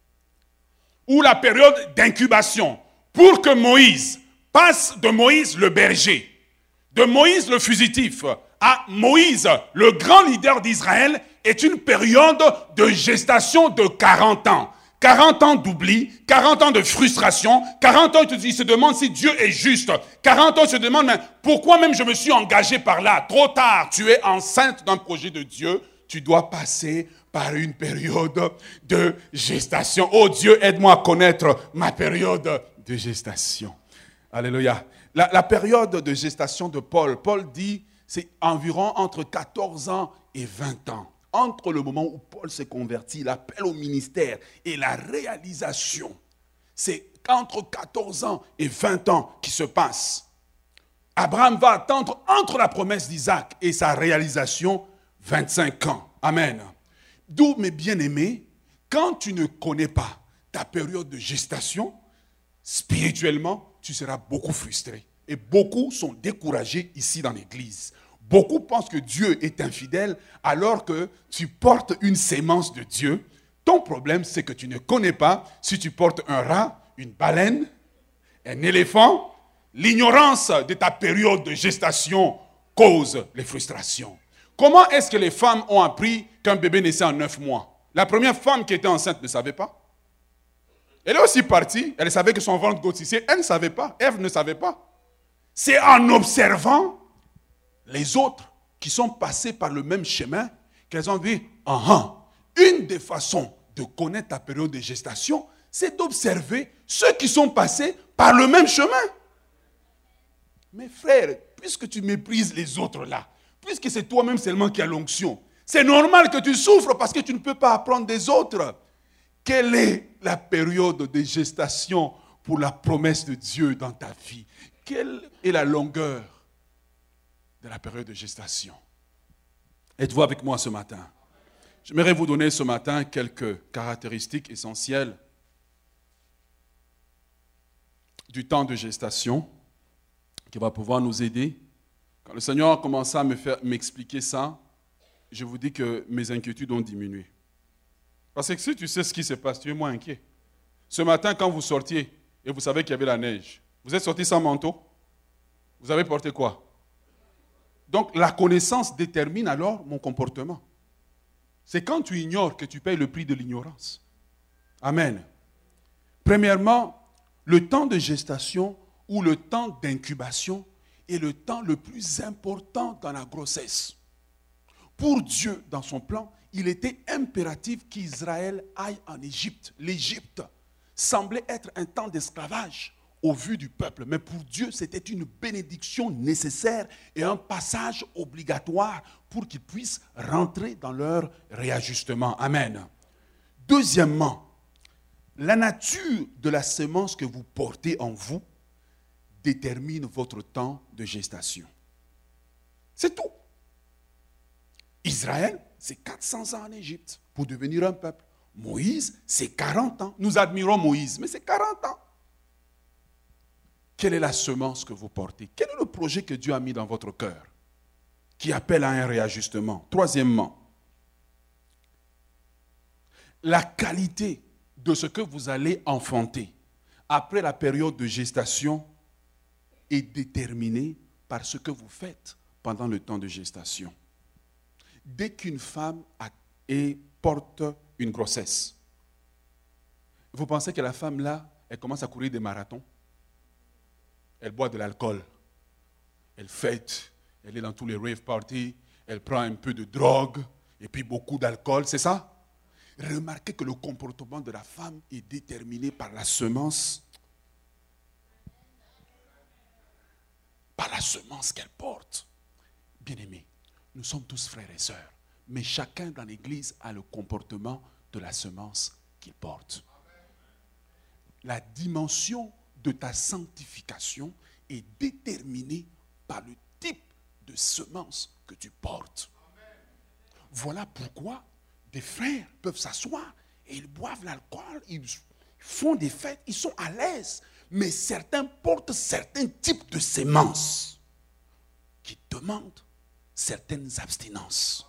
ou la période d'incubation pour que Moïse passe de Moïse le berger, de Moïse le fugitif, à Moïse le grand leader d'Israël est une période de gestation de 40 ans. 40 ans d'oubli, 40 ans de frustration, 40 ans il se demande si Dieu est juste. 40 ans il se demande mais pourquoi même je me suis engagé par là. Trop tard, tu es enceinte d'un projet de Dieu, tu dois passer par une période de gestation. Oh Dieu, aide-moi à connaître ma période de gestation. Alléluia. La période de gestation de Paul dit c'est environ entre 14 ans et 20 ans. Entre le moment où Paul s'est converti, l'appel au ministère et la réalisation, c'est entre 14 ans et 20 ans qui se passent. Abraham va attendre entre la promesse d'Isaac et sa réalisation 25 ans. Amen. D'où, mes bien-aimés, quand tu ne connais pas ta période de gestation, spirituellement, tu seras beaucoup frustré. Et beaucoup sont découragés ici dans l'église. Beaucoup pensent que Dieu est infidèle alors que tu portes une sémence de Dieu. Ton problème, c'est que tu ne connais pas si tu portes un rat, une baleine, un éléphant. L'ignorance de ta période de gestation cause les frustrations. Comment est-ce que les femmes ont appris qu'un bébé naissait en 9 mois? La première femme qui était enceinte ne savait pas. Elle est aussi partie, elle savait que son ventre grossissait, elle ne savait pas, Ève ne savait pas. C'est en observant les autres qui sont passés par le même chemin qu'elles ont dit, une des façons de connaître ta période de gestation, c'est d'observer ceux qui sont passés par le même chemin. Mais frère, puisque tu méprises les autres là, puisque c'est toi-même seulement qui as l'onction, c'est normal que tu souffres parce que tu ne peux pas apprendre des autres. Quelle est la période de gestation pour la promesse de Dieu dans ta vie? Quelle est la longueur de la période de gestation? Êtes-vous avec moi ce matin? J'aimerais vous donner ce matin quelques caractéristiques essentielles du temps de gestation qui va pouvoir nous aider. Quand le Seigneur a commencé à m'expliquer ça, je vous dis que mes inquiétudes ont diminué. Parce que si tu sais ce qui se passe, tu es moins inquiet. Ce matin, quand vous sortiez et vous savez qu'il y avait la neige, vous êtes sorti sans manteau? Vous avez porté quoi? Donc, la connaissance détermine alors mon comportement. C'est quand tu ignores que tu payes le prix de l'ignorance. Amen. Premièrement, le temps de gestation ou le temps d'incubation est le temps le plus important dans la grossesse. Pour Dieu, dans son plan, il était impératif qu'Israël aille en Égypte. L'Égypte semblait être un temps d'esclavage au vu du peuple. Mais pour Dieu, c'était une bénédiction nécessaire et un passage obligatoire pour qu'ils puissent rentrer dans leur réajustement. Amen. Deuxièmement, la nature de la semence que vous portez en vous détermine votre temps de gestation. C'est tout. Israël, c'est 400 ans en Égypte pour devenir un peuple. Moïse, c'est 40 ans. Nous admirons Moïse, mais c'est 40 ans. Quelle est la semence que vous portez? Quel est le projet que Dieu a mis dans votre cœur? qui appelle à un réajustement. Troisièmement, la qualité de ce que vous allez enfanter après la période de gestation est déterminée par ce que vous faites pendant le temps de gestation. Dès qu'une femme porte une grossesse, vous pensez que la femme là, elle commence à courir des marathons? Elle boit de l'alcool, elle fête, elle est dans tous les rave parties, elle prend un peu de drogue et puis beaucoup d'alcool, c'est ça? Remarquez que le comportement de la femme est déterminé par la semence, qu'elle porte. Bien-aimés, nous sommes tous frères et sœurs, mais chacun dans l'Église a le comportement de la semence qu'il porte. La dimension de ta sanctification est déterminée par le type de semence que tu portes. Voilà pourquoi des frères peuvent s'asseoir et ils boivent l'alcool, ils font des fêtes, ils sont à l'aise. Mais certains portent certains types de semences qui demandent certaines abstinences.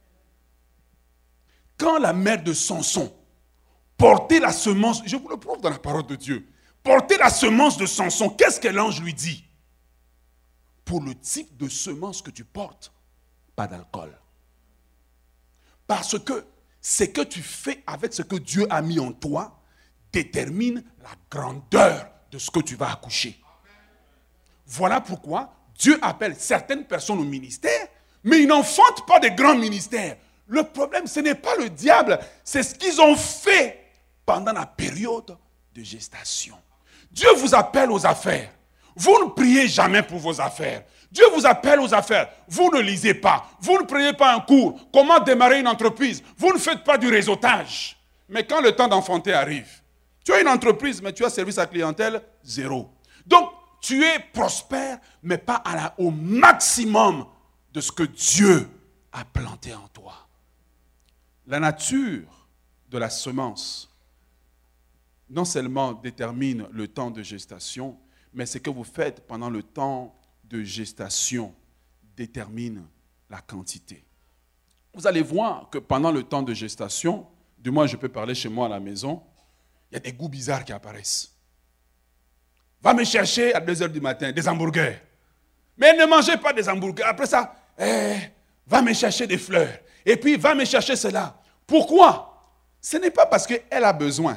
Quand la mère de Samson portait la semence, je vous le prouve dans la parole de Dieu, portait la semence de Samson, qu'est-ce que l'ange lui dit? Pour le type de semence que tu portes, pas d'alcool. Parce que ce que tu fais avec ce que Dieu a mis en toi détermine la grandeur de ce que tu vas accoucher. Voilà pourquoi Dieu appelle certaines personnes au ministère, mais ils n'enfantent pas de grands ministères. Le problème, ce n'est pas le diable, c'est ce qu'ils ont fait pendant la période de gestation. Dieu vous appelle aux affaires. Vous ne priez jamais pour vos affaires. Dieu vous appelle aux affaires. Vous ne lisez pas. Vous ne prenez pas un cours. Comment démarrer une entreprise? Vous ne faites pas du réseautage. Mais quand le temps d'enfanter arrive, tu as une entreprise, mais tu as service à clientèle, zéro. Donc, tu es prospère, mais pas au maximum de ce que Dieu a planté en toi. La nature de la semence non seulement détermine le temps de gestation, mais ce que vous faites pendant le temps de gestation détermine la quantité. Vous allez voir que pendant le temps de gestation, du moins je peux parler chez moi à la maison, il y a des goûts bizarres qui apparaissent. Va me chercher à 2h du matin des hamburgers. Mais ne mangez pas des hamburgers. Après ça, va me chercher des fleurs. Et puis va me chercher cela. Pourquoi? Ce n'est pas parce qu'elle a besoin.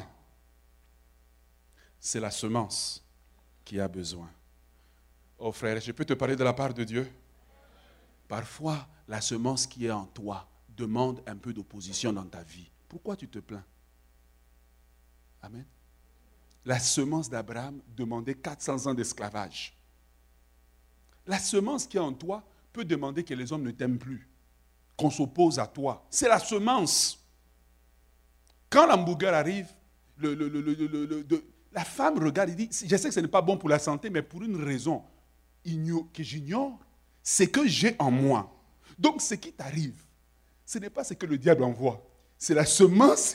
C'est la semence qui a besoin. Oh frère, je peux te parler de la part de Dieu? Parfois, la semence qui est en toi demande un peu d'opposition dans ta vie. Pourquoi tu te plains? Amen. La semence d'Abraham demandait 400 ans d'esclavage. La semence qui est en toi peut demander que les hommes ne t'aiment plus, qu'on s'oppose à toi. C'est la semence. Quand l'hamburger arrive, la femme regarde et dit, je sais que ce n'est pas bon pour la santé, mais pour une raison que j'ignore, c'est que j'ai en moi. Donc ce qui t'arrive, ce n'est pas ce que le diable envoie. C'est la semence.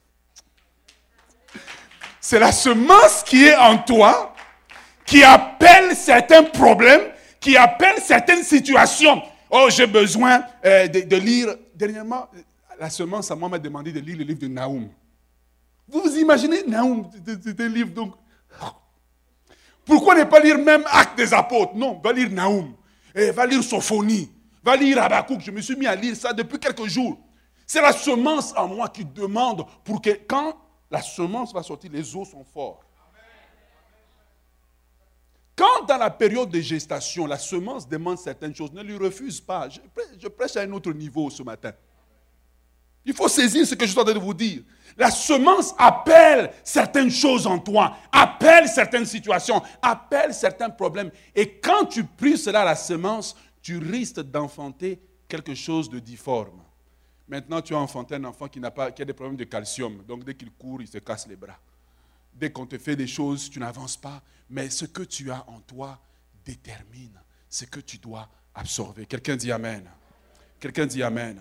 C'est la semence qui est en toi, qui appelle certains problèmes, qui appelle certaines situations. Oh, j'ai besoin de lire. Dernièrement, la semence à moi m'a demandé de lire le livre de Naoum. Vous vous imaginez Naoum, c'est un livre donc. Pourquoi ne pas lire même Actes des Apôtres? Non, va lire Naoum. Va lire Sophonie. Va lire Habakkuk. Je me suis mis à lire ça depuis quelques jours. C'est la semence en moi qui demande pour que quand la semence va sortir, les os sont forts. Quand dans la période de gestation, la semence demande certaines choses, ne lui refuse pas. Je prêche à un autre niveau ce matin. Il faut saisir ce que je suis en train de vous dire. La semence appelle certaines choses en toi, appelle certaines situations, appelle certains problèmes. Et quand tu prises cela à la semence, tu risques d'enfanter quelque chose de difforme. Maintenant, tu as enfanté un enfant qui a des problèmes de calcium. Donc, dès qu'il court, il se casse les bras. Dès qu'on te fait des choses, tu n'avances pas. Mais ce que tu as en toi détermine ce que tu dois absorber. Quelqu'un dit Amen. Quelqu'un dit Amen.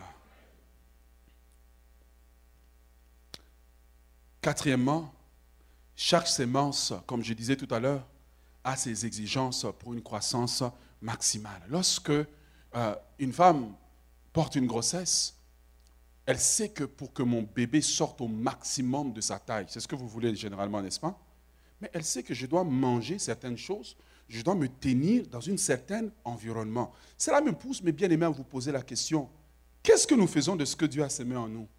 Quatrièmement, chaque semence, comme je disais tout à l'heure, a ses exigences pour une croissance maximale. Lorsque une femme porte une grossesse, elle sait que pour que mon bébé sorte au maximum de sa taille, c'est ce que vous voulez généralement, n'est-ce pas? Mais elle sait que je dois manger certaines choses, je dois me tenir dans un certain environnement. Cela me pousse, mes bien-aimés, à vous poser la question, qu'est-ce que nous faisons de ce que Dieu a semé en nous?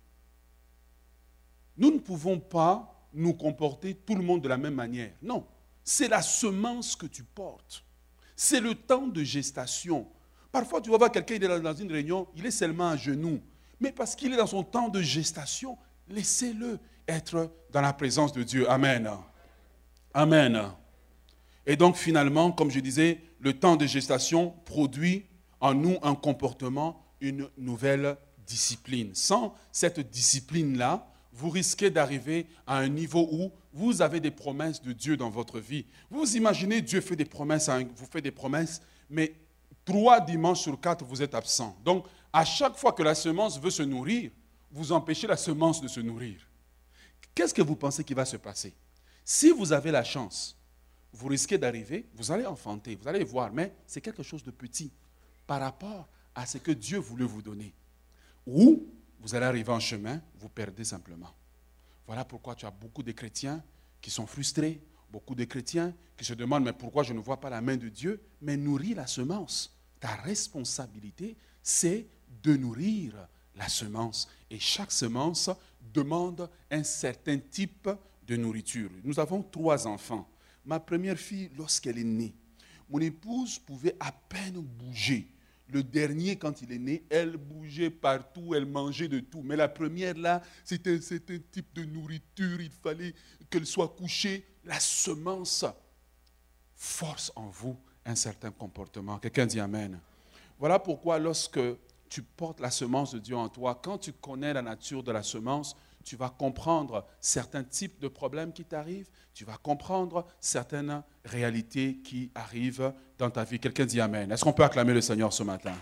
Nous ne pouvons pas nous comporter tout le monde de la même manière. Non, c'est la semence que tu portes. C'est le temps de gestation. Parfois, tu vas voir quelqu'un, il est dans une réunion, il est seulement à genoux. Mais parce qu'il est dans son temps de gestation, laissez-le être dans la présence de Dieu. Amen. Amen. Et donc, finalement, comme je disais, le temps de gestation produit en nous un comportement, une nouvelle discipline. Sans cette discipline-là, vous risquez d'arriver à un niveau où vous avez des promesses de Dieu dans votre vie. Vous imaginez, Dieu fait des promesses, vous fait des promesses, mais 3 dimanches sur 4, vous êtes absent. Donc, à chaque fois que la semence veut se nourrir, vous empêchez la semence de se nourrir. Qu'est-ce que vous pensez qui va se passer? Si vous avez la chance, vous risquez d'arriver, vous allez enfanter, vous allez voir, mais c'est quelque chose de petit par rapport à ce que Dieu voulait vous donner. Ou vous allez arriver en chemin, vous perdez simplement. Voilà pourquoi tu as beaucoup de chrétiens qui sont frustrés, beaucoup de chrétiens qui se demandent, mais pourquoi je ne vois pas la main de Dieu? Mais nourris la semence. Ta responsabilité, c'est de nourrir la semence. Et chaque semence demande un certain type de nourriture. Nous avons 3 enfants. Ma première fille, lorsqu'elle est née, mon épouse pouvait à peine bouger. Le dernier, quand il est né, elle bougeait partout, elle mangeait de tout. Mais la première, là, c'était un certain type de nourriture. Il fallait qu'elle soit couchée. La semence force en vous un certain comportement. Quelqu'un dit Amen. Voilà pourquoi lorsque tu portes la semence de Dieu en toi, quand tu connais la nature de la semence, tu vas comprendre certains types de problèmes qui t'arrivent, tu vas comprendre certaines réalités qui arrivent dans ta vie. Quelqu'un dit Amen. Est-ce qu'on peut acclamer le Seigneur ce matin?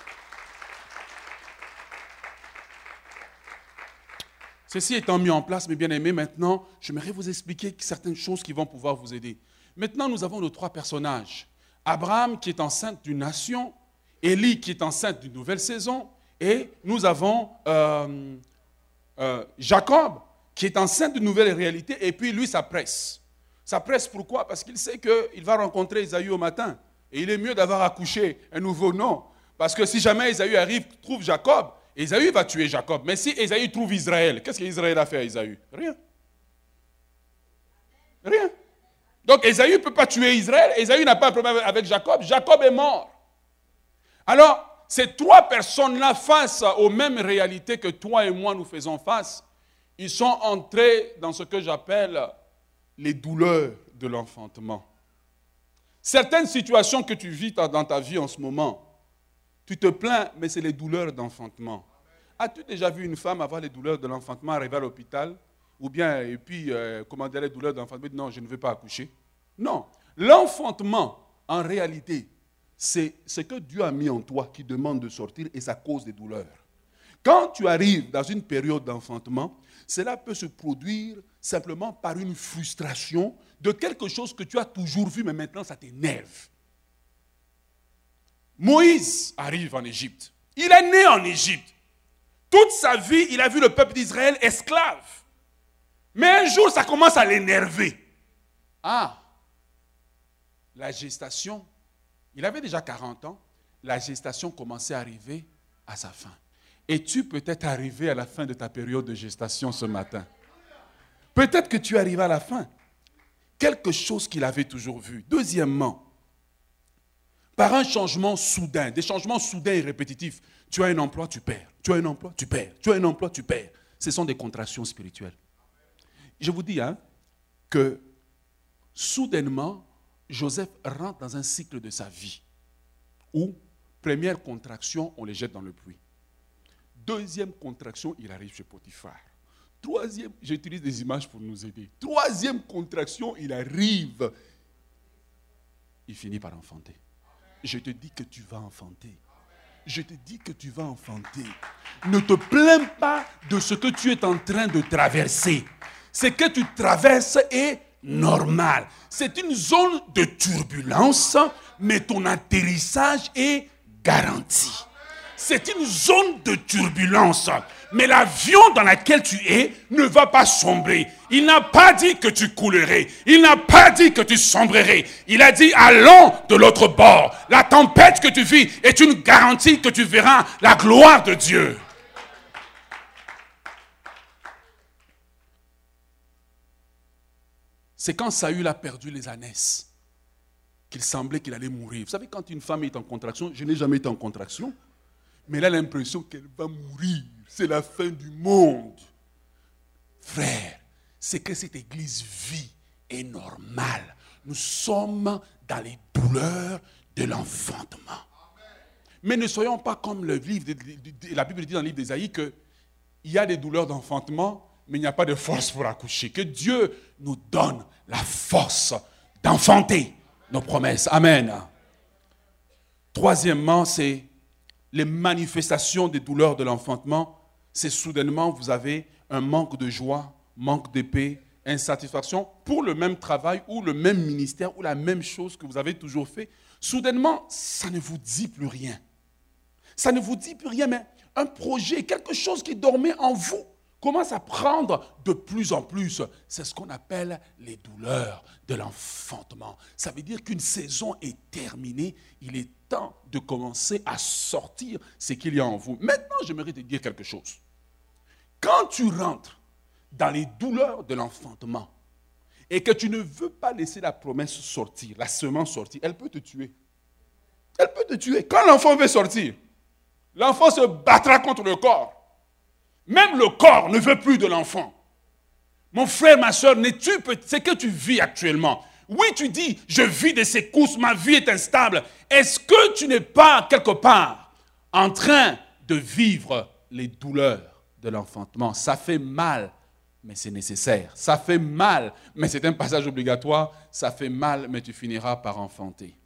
Ceci étant mis en place, mes bien-aimés, maintenant, j'aimerais vous expliquer certaines choses qui vont pouvoir vous aider. Maintenant, nous avons nos 3 personnages. Abraham qui est enceinte d'une nation, Élie qui est enceinte d'une nouvelle saison, et nous avons Jacob qui est enceinte d'une nouvelle réalité, et puis lui, ça presse. Ça presse pourquoi? Parce qu'il sait qu'il va rencontrer Ésaü au matin. Et il est mieux d'avoir accouché un nouveau-nom. Parce que si jamais Ésaü arrive, trouve Jacob, Ésaü va tuer Jacob. Mais si Ésaü trouve Israël, qu'est-ce qu'Israël a fait à Ésaü? Rien. Rien. Donc Ésaü ne peut pas tuer Israël. Ésaü n'a pas un problème avec Jacob. Jacob est mort. Alors, ces 3 personnes-là, face aux mêmes réalités que toi et moi nous faisons face, ils sont entrés dans ce que j'appelle les douleurs de l'enfantement. Certaines situations que tu vis dans ta vie en ce moment, tu te plains, mais c'est les douleurs d'enfantement. As-tu déjà vu une femme avoir les douleurs de l'enfantement, arriver à l'hôpital, ou bien, et puis, commander les douleurs d'enfantement, non, je ne veux pas accoucher? Non. L'enfantement, en réalité, c'est ce que Dieu a mis en toi qui demande de sortir et ça cause des douleurs. Quand tu arrives dans une période d'enfantement, cela peut se produire simplement par une frustration de quelque chose que tu as toujours vu, mais maintenant ça t'énerve. Moïse arrive en Égypte. Il est né en Égypte. Toute sa vie, il a vu le peuple d'Israël esclave. Mais un jour, ça commence à l'énerver. Ah, la gestation, il avait déjà 40 ans, la gestation commençait à arriver à sa fin. Et tu peux être arrivé à la fin de ta période de gestation ce matin. Peut-être que tu arrives à la fin. Quelque chose qu'il avait toujours vu. Deuxièmement, par un changement soudain, des changements soudains et répétitifs. Tu as un emploi, tu perds. Tu as un emploi, tu perds. Tu as un emploi, tu perds. Ce sont des contractions spirituelles. Je vous dis que soudainement, Joseph rentre dans un cycle de sa vie où, première contraction, on les jette dans le puits. Deuxième contraction, il arrive chez Potiphar. Troisième, j'utilise des images pour nous aider. Troisième contraction, il arrive. Il finit par enfanter. Je te dis que tu vas enfanter. Je te dis que tu vas enfanter. Ne te plains pas de ce que tu es en train de traverser. Ce que tu traverses est normal. C'est une zone de turbulence, mais ton atterrissage est garantie. C'est une zone de turbulence. Mais l'avion dans lequel tu es ne va pas sombrer. Il n'a pas dit que tu coulerais. Il n'a pas dit que tu sombrerais. Il a dit allons de l'autre bord. La tempête que tu vis est une garantie que tu verras la gloire de Dieu. C'est quand Saül a perdu les ânesses qu'il semblait qu'il allait mourir. Vous savez, quand une femme est en contraction, je n'ai jamais été en contraction, mais elle a l'impression qu'elle va mourir. C'est la fin du monde. Frère, c'est que cette église vit est normal. Nous sommes dans les douleurs de l'enfantement. Mais ne soyons pas comme le livre, la Bible dit dans le livre d'Ésaïe qu'il y a des douleurs d'enfantement, mais il n'y a pas de force pour accoucher. Que Dieu nous donne la force d'enfanter nos promesses. Amen. Troisièmement, c'est les manifestations des douleurs de l'enfantement. C'est soudainement, vous avez un manque de joie, manque de paix, insatisfaction pour le même travail ou le même ministère ou la même chose que vous avez toujours fait. Soudainement, ça ne vous dit plus rien. Ça ne vous dit plus rien, mais un projet, quelque chose qui dormait en vous, commence à prendre de plus en plus. C'est ce qu'on appelle les douleurs de l'enfantement. Ça veut dire qu'une saison est terminée. Il est temps de commencer à sortir ce qu'il y a en vous. Maintenant, j'aimerais te dire quelque chose. Quand tu rentres dans les douleurs de l'enfantement et que tu ne veux pas laisser la promesse sortir, la semence sortir, elle peut te tuer. Elle peut te tuer. Quand l'enfant veut sortir, l'enfant se battra contre le corps. Même le corps ne veut plus de l'enfant. Mon frère, ma soeur, c'est que tu vis actuellement. Oui, tu dis, je vis de secousses, ma vie est instable. Est-ce que tu n'es pas quelque part en train de vivre les douleurs de l'enfantement? Ça fait mal, mais c'est nécessaire. Ça fait mal, mais c'est un passage obligatoire. Ça fait mal, mais tu finiras par enfanter.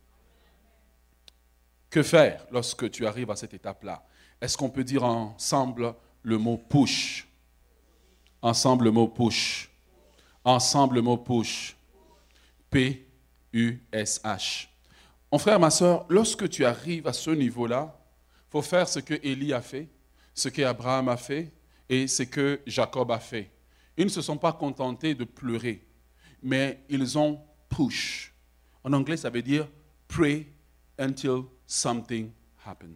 Que faire lorsque tu arrives à cette étape-là? Est-ce qu'on peut dire ensemble le mot push? Ensemble le mot push. Ensemble le mot push. P-U-S-H. Mon frère, ma soeur, lorsque tu arrives à ce niveau-là, il faut faire ce que Élie a fait, ce qu'Abraham a fait et ce que Jacob a fait. Ils ne se sont pas contentés de pleurer, mais ils ont push. En anglais, ça veut dire pray until something happens.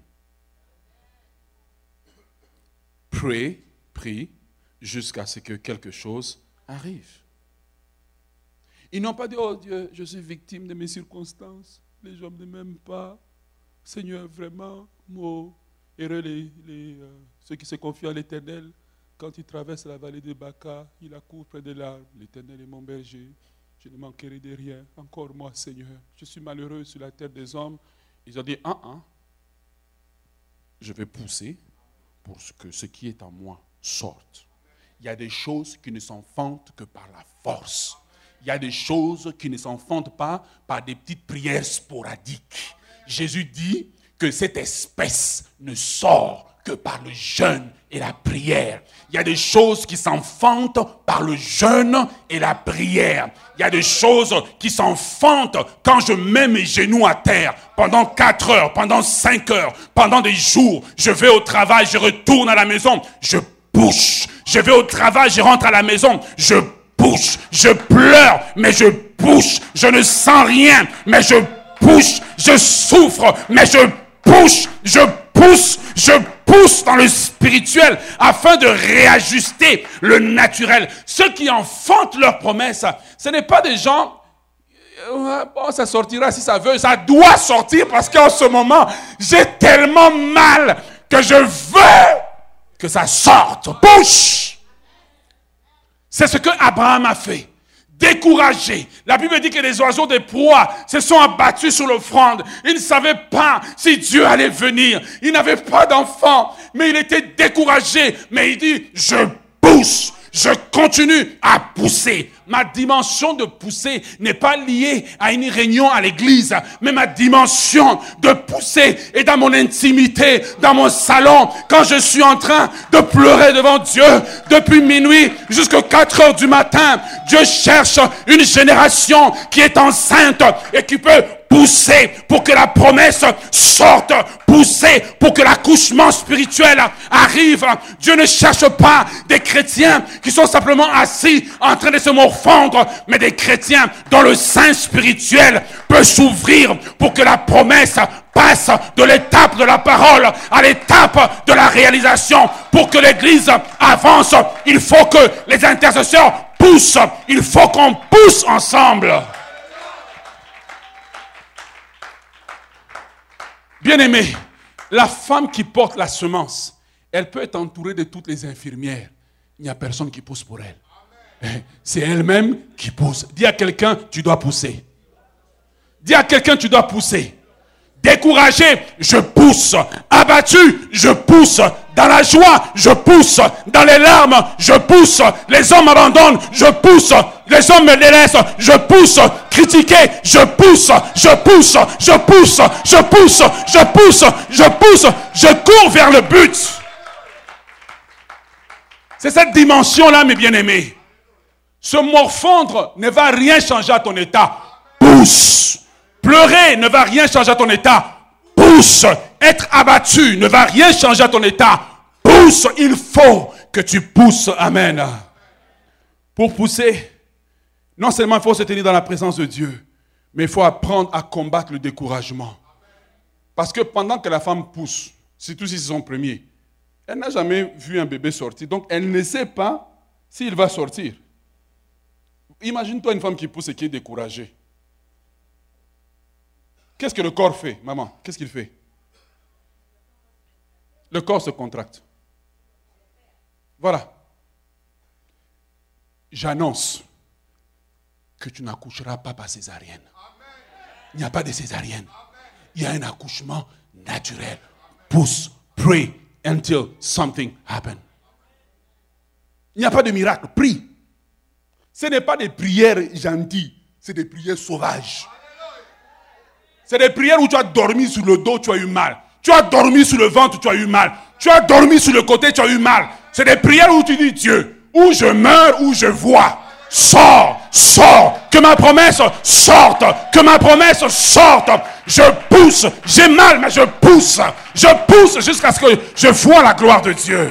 Pray, prie, jusqu'à ce que quelque chose arrive. Ils n'ont pas dit, oh Dieu, je suis victime de mes circonstances, les gens ne m'aiment pas. Seigneur, vraiment, heureux ceux qui se confient à l'Éternel, quand ils traversent la vallée de Baca, ils accourent près de l'arbre. L'Éternel est mon berger, je ne manquerai de rien. Encore moi, Seigneur, je suis malheureux sur la terre des hommes. Ils ont dit, je vais pousser pour que ce qui est en moi sorte. Il y a des choses qui ne s'enfantent que par la force. Il y a des choses qui ne s'enfantent pas par des petites prières sporadiques. Jésus dit que cette espèce ne sort que par le jeûne et la prière. Il y a des choses qui s'enfantent par le jeûne et la prière. Il y a des choses qui s'enfantent quand je mets mes genoux à terre pendant 4 heures, pendant 5 heures, pendant des jours. Je vais au travail, je retourne à la maison, je push. Je vais au travail, je rentre à la maison, je push. Je pleure, mais je push. Je ne sens rien, mais je push. Je souffre, mais je push. Je pousse, je pousse dans le spirituel afin de réajuster le naturel. Ceux qui enfantent leurs promesses, ce n'est pas des gens, bon, ça sortira si ça veut, ça doit sortir parce qu'en ce moment, j'ai tellement mal que je veux que ça sorte. Push! C'est ce que Abraham a fait. Découragé. La Bible dit que les oiseaux des proies se sont abattus sur l'offrande. Il ne savait pas si Dieu allait venir. Il n'avait pas d'enfant, mais il était découragé. Mais il dit, je pousse. Je continue à pousser. Ma dimension de pousser n'est pas liée à une réunion à l'église, mais ma dimension de pousser est dans mon intimité, dans mon salon, quand je suis en train de pleurer devant Dieu depuis minuit jusqu'à 4 heures du matin. Dieu cherche une génération qui est enceinte et qui peut poussez pour que la promesse sorte, poussez pour que l'accouchement spirituel arrive. Dieu ne cherche pas des chrétiens qui sont simplement assis en train de se morfondre, mais des chrétiens dont le sein spirituel peut s'ouvrir pour que la promesse passe de l'étape de la parole à l'étape de la réalisation. Pour que l'Église avance, il faut que les intercesseurs poussent. Il faut qu'on pousse ensemble. Bien-aimé, la femme qui porte la semence, elle peut être entourée de toutes les infirmières. Il n'y a personne qui pousse pour elle. C'est elle-même qui pousse. Dis à quelqu'un, tu dois pousser. Dis à quelqu'un, tu dois pousser. Découragé, je pousse. Abattu, je pousse. Dans la joie, je pousse. Dans les larmes, je pousse. Les hommes m'abandonnent, je pousse. Les hommes me délaissent, je pousse. Critiqué, je pousse. Je pousse, je pousse, je pousse, je pousse, je pousse. Je cours vers le but. C'est cette dimension-là, mes bien-aimés. Se morfondre ne va rien changer à ton état. Pousse. Pleurer ne va rien changer à ton état. Pousse. Être abattu ne va rien changer à ton état. Pousse. Il faut que tu pousses. Amen. Pour pousser, non seulement il faut se tenir dans la présence de Dieu, mais il faut apprendre à combattre le découragement. Parce que pendant que la femme pousse, surtout si c'est son premier, elle n'a jamais vu un bébé sortir. Donc elle ne sait pas s'il va sortir. Imagine-toi une femme qui pousse et qui est découragée. Qu'est-ce que le corps fait, maman? Qu'est-ce qu'il fait? Le corps se contracte. Voilà. J'annonce que tu n'accoucheras pas par césarienne. Il n'y a pas de césarienne. Il y a un accouchement naturel. Pousse, pray until something happens. Il n'y a pas de miracle. Prie. Ce n'est pas des prières gentilles, c'est des prières sauvages. C'est des prières où tu as dormi sur le dos, tu as eu mal. Tu as dormi sur le ventre, tu as eu mal. Tu as dormi sur le côté, tu as eu mal. C'est des prières où tu dis, Dieu, où je meurs, où je vois. Sors, sors, que ma promesse sorte, que ma promesse sorte. Je pousse, j'ai mal, mais je pousse jusqu'à ce que je voie la gloire de Dieu.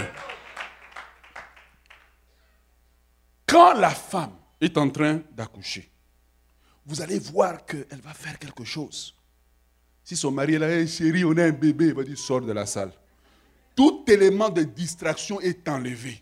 Quand la femme est en train d'accoucher, vous allez voir qu'elle va faire quelque chose. Si son mari est là, hey, chérie, on a un bébé, il va dire, sors de la salle. Tout élément de distraction est enlevé.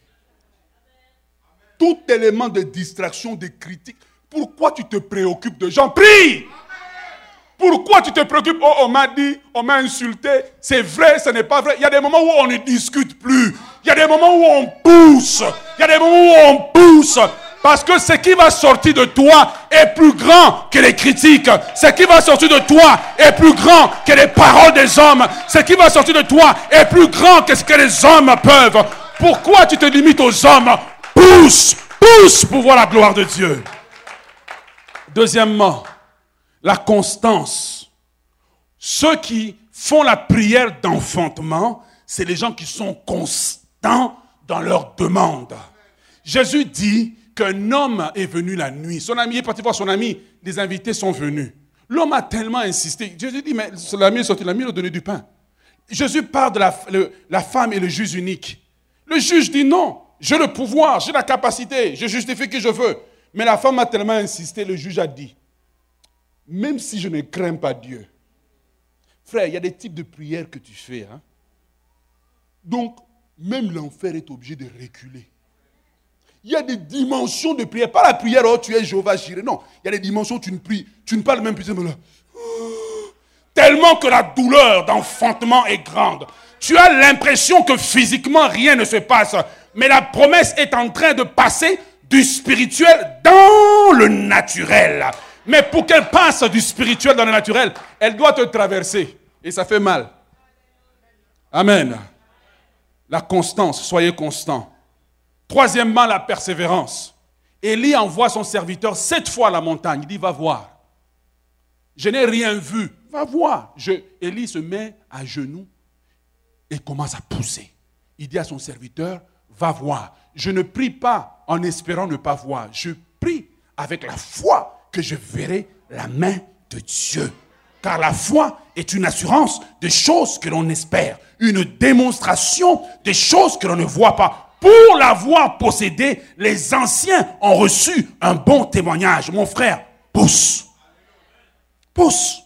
Tout élément de distraction, de critique. Pourquoi tu te préoccupes de gens? Prie! Pourquoi tu te préoccupes? Oh, on m'a dit, on m'a insulté. C'est vrai, ce n'est pas vrai. Il y a des moments où on ne discute plus. Il y a des moments où on pousse. Il y a des moments où on pousse. Parce que ce qui va sortir de toi est plus grand que les critiques. Ce qui va sortir de toi est plus grand que les paroles des hommes. Ce qui va sortir de toi est plus grand que ce que les hommes peuvent. Pourquoi tu te limites aux hommes? Pousse, pousse pour voir la gloire de Dieu. Deuxièmement, la constance. Ceux qui font la prière d'enfantement, c'est les gens qui sont constants dans leur demande. Jésus dit qu'un homme est venu la nuit. Son ami est parti voir son ami. Les invités sont venus. L'homme a tellement insisté. Jésus dit, mais l'ami est sorti, l'ami lui a donné du pain. Jésus parle de la femme et le juge unique. Le juge dit non, j'ai le pouvoir, j'ai la capacité, je justifie qui je veux. Mais la femme a tellement insisté, le juge a dit, même si je ne crains pas Dieu, frère, il y a des types de prières que tu fais. Hein? Donc, même l'enfer est obligé de reculer. Il y a des dimensions de prière. Pas la prière, oh, tu es Jéhovah Jireh. Non, il y a des dimensions où tu ne pries. Tu ne parles même plus. Tellement que la douleur d'enfantement est grande. Tu as l'impression que physiquement, rien ne se passe. Mais la promesse est en train de passer du spirituel dans le naturel. Mais pour qu'elle passe du spirituel dans le naturel, elle doit te traverser. Et ça fait mal. Amen. La constance, soyez constants. Troisièmement, la persévérance. Élie envoie son serviteur 7 fois à la montagne. Il dit, va voir. Je n'ai rien vu. Va voir. Élie se met à genoux et commence à pousser. Il dit à son serviteur, va voir. Je ne prie pas en espérant ne pas voir. Je prie avec la foi que je verrai la main de Dieu. Car la foi est une assurance des choses que l'on espère, une démonstration des choses que l'on ne voit pas. Pour l'avoir possédé, les anciens ont reçu un bon témoignage. Mon frère, pousse. Pousse.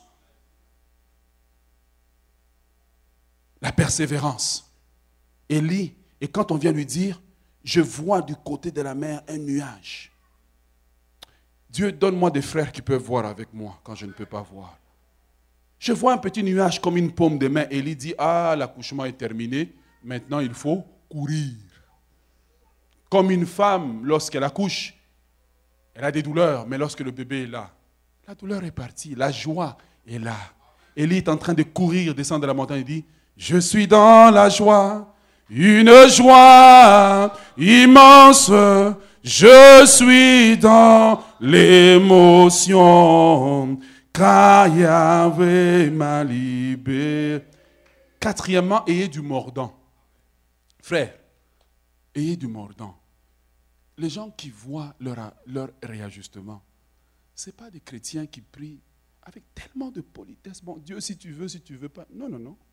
La persévérance. Élie, et quand on vient lui dire, je vois du côté de la mer un nuage. Dieu, donne-moi des frères qui peuvent voir avec moi quand je ne peux pas voir. Je vois un petit nuage comme une paume de main. Élie dit, ah, l'accouchement est terminé, maintenant il faut courir. Comme une femme, lorsqu'elle accouche, elle a des douleurs, mais lorsque le bébé est là, la douleur est partie, la joie est là. Élie est en train de courir, descendre de la montagne, il dit, je suis dans la joie, une joie immense, je suis dans l'émotion, car Yahvé m'a libéré. Quatrièmement, ayez du mordant. Frère, ayez du mordant. Les gens qui voient leur réajustement, ce n'est pas des chrétiens qui prient avec tellement de politesse. Bon, Dieu, si tu veux pas. Non, non, non.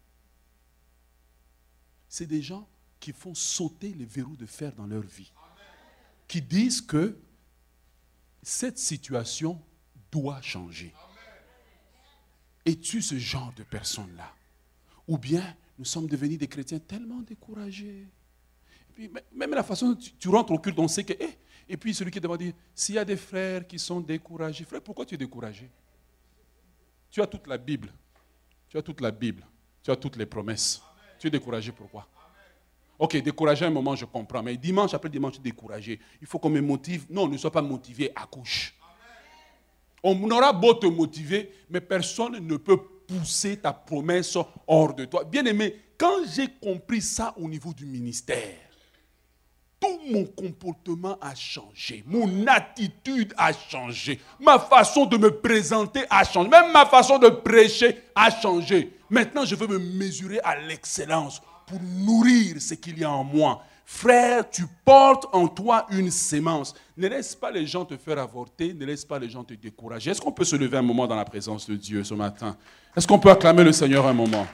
C'est des gens qui font sauter les verrous de fer dans leur vie. Qui disent que cette situation doit changer. Es-tu ce genre de personne-là? Ou bien nous sommes devenus des chrétiens tellement découragés. Et puis, même la façon dont tu rentres au culte, on sait que... et puis celui qui devant dire, s'il y a des frères qui sont découragés, frère, pourquoi tu es découragé? Tu as toute la Bible. Tu as toute la Bible. Tu as toutes les promesses. Tu es découragé pourquoi? Ok, découragé à un moment, je comprends. Mais dimanche après dimanche, tu es découragé. Il faut qu'on me motive. Non, ne sois pas motivé, accouche. On aura beau te motiver, mais personne ne peut pousser ta promesse hors de toi. Bien aimé, quand j'ai compris ça au niveau du ministère, tout mon comportement a changé. Mon attitude a changé. Ma façon de me présenter a changé. Même ma façon de prêcher a changé. Maintenant, je veux me mesurer à l'excellence pour nourrir ce qu'il y a en moi. Frère, tu portes en toi une sémence. Ne laisse pas les gens te faire avorter, ne laisse pas les gens te décourager. Est-ce qu'on peut se lever un moment dans la présence de Dieu ce matin? Est-ce qu'on peut acclamer le Seigneur un moment?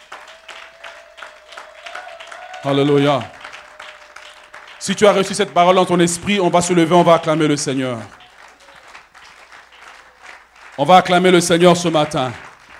Alléluia. Si tu as reçu cette parole dans ton esprit, on va se lever, on va acclamer le Seigneur. On va acclamer le Seigneur ce matin.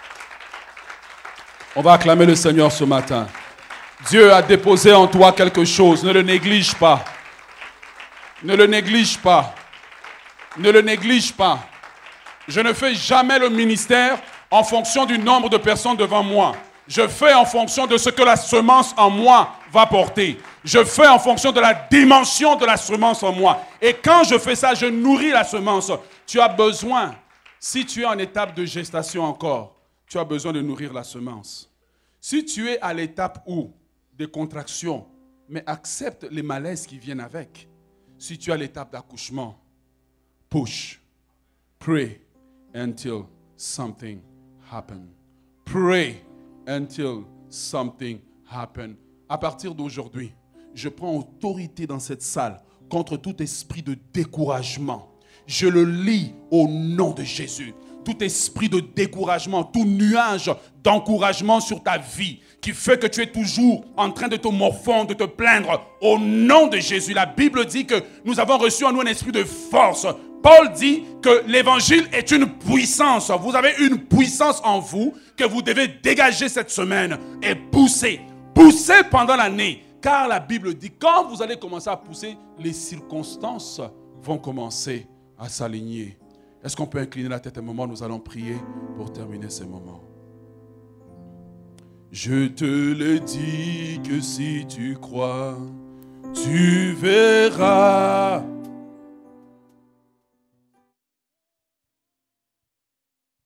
On va acclamer le Seigneur ce matin. Dieu a déposé en toi quelque chose. Ne le néglige pas. Ne le néglige pas. Ne le néglige pas. Je ne fais jamais le ministère en fonction du nombre de personnes devant moi. Je fais en fonction de ce que la semence en moi va porter. Je fais en fonction de la dimension de la semence en moi. Et quand je fais ça, je nourris la semence. Tu as besoin, si tu es en étape de gestation encore, tu as besoin de nourrir la semence. Si tu es à l'étape où des contractions, mais accepte les malaises qui viennent avec. Si tu es à l'étape d'accouchement, push, pray until something happens. Pray until something happens. À partir d'aujourd'hui, je prends autorité dans cette salle contre tout esprit de découragement. Je le lis au nom de Jésus. Tout esprit de découragement, tout nuage d'encouragement sur ta vie qui fait que tu es toujours en train de te morfondre, de te plaindre, au nom de Jésus. La Bible dit que nous avons reçu en nous un esprit de force. Paul dit que l'évangile est une puissance. Vous avez une puissance en vous que vous devez dégager cette semaine et pousser. Pousser pendant l'année. Car la Bible dit, quand vous allez commencer à pousser, les circonstances vont commencer à s'aligner. Est-ce qu'on peut incliner la tête un moment? Nous allons prier pour terminer ce moment. Je te le dis que si tu crois, tu verras.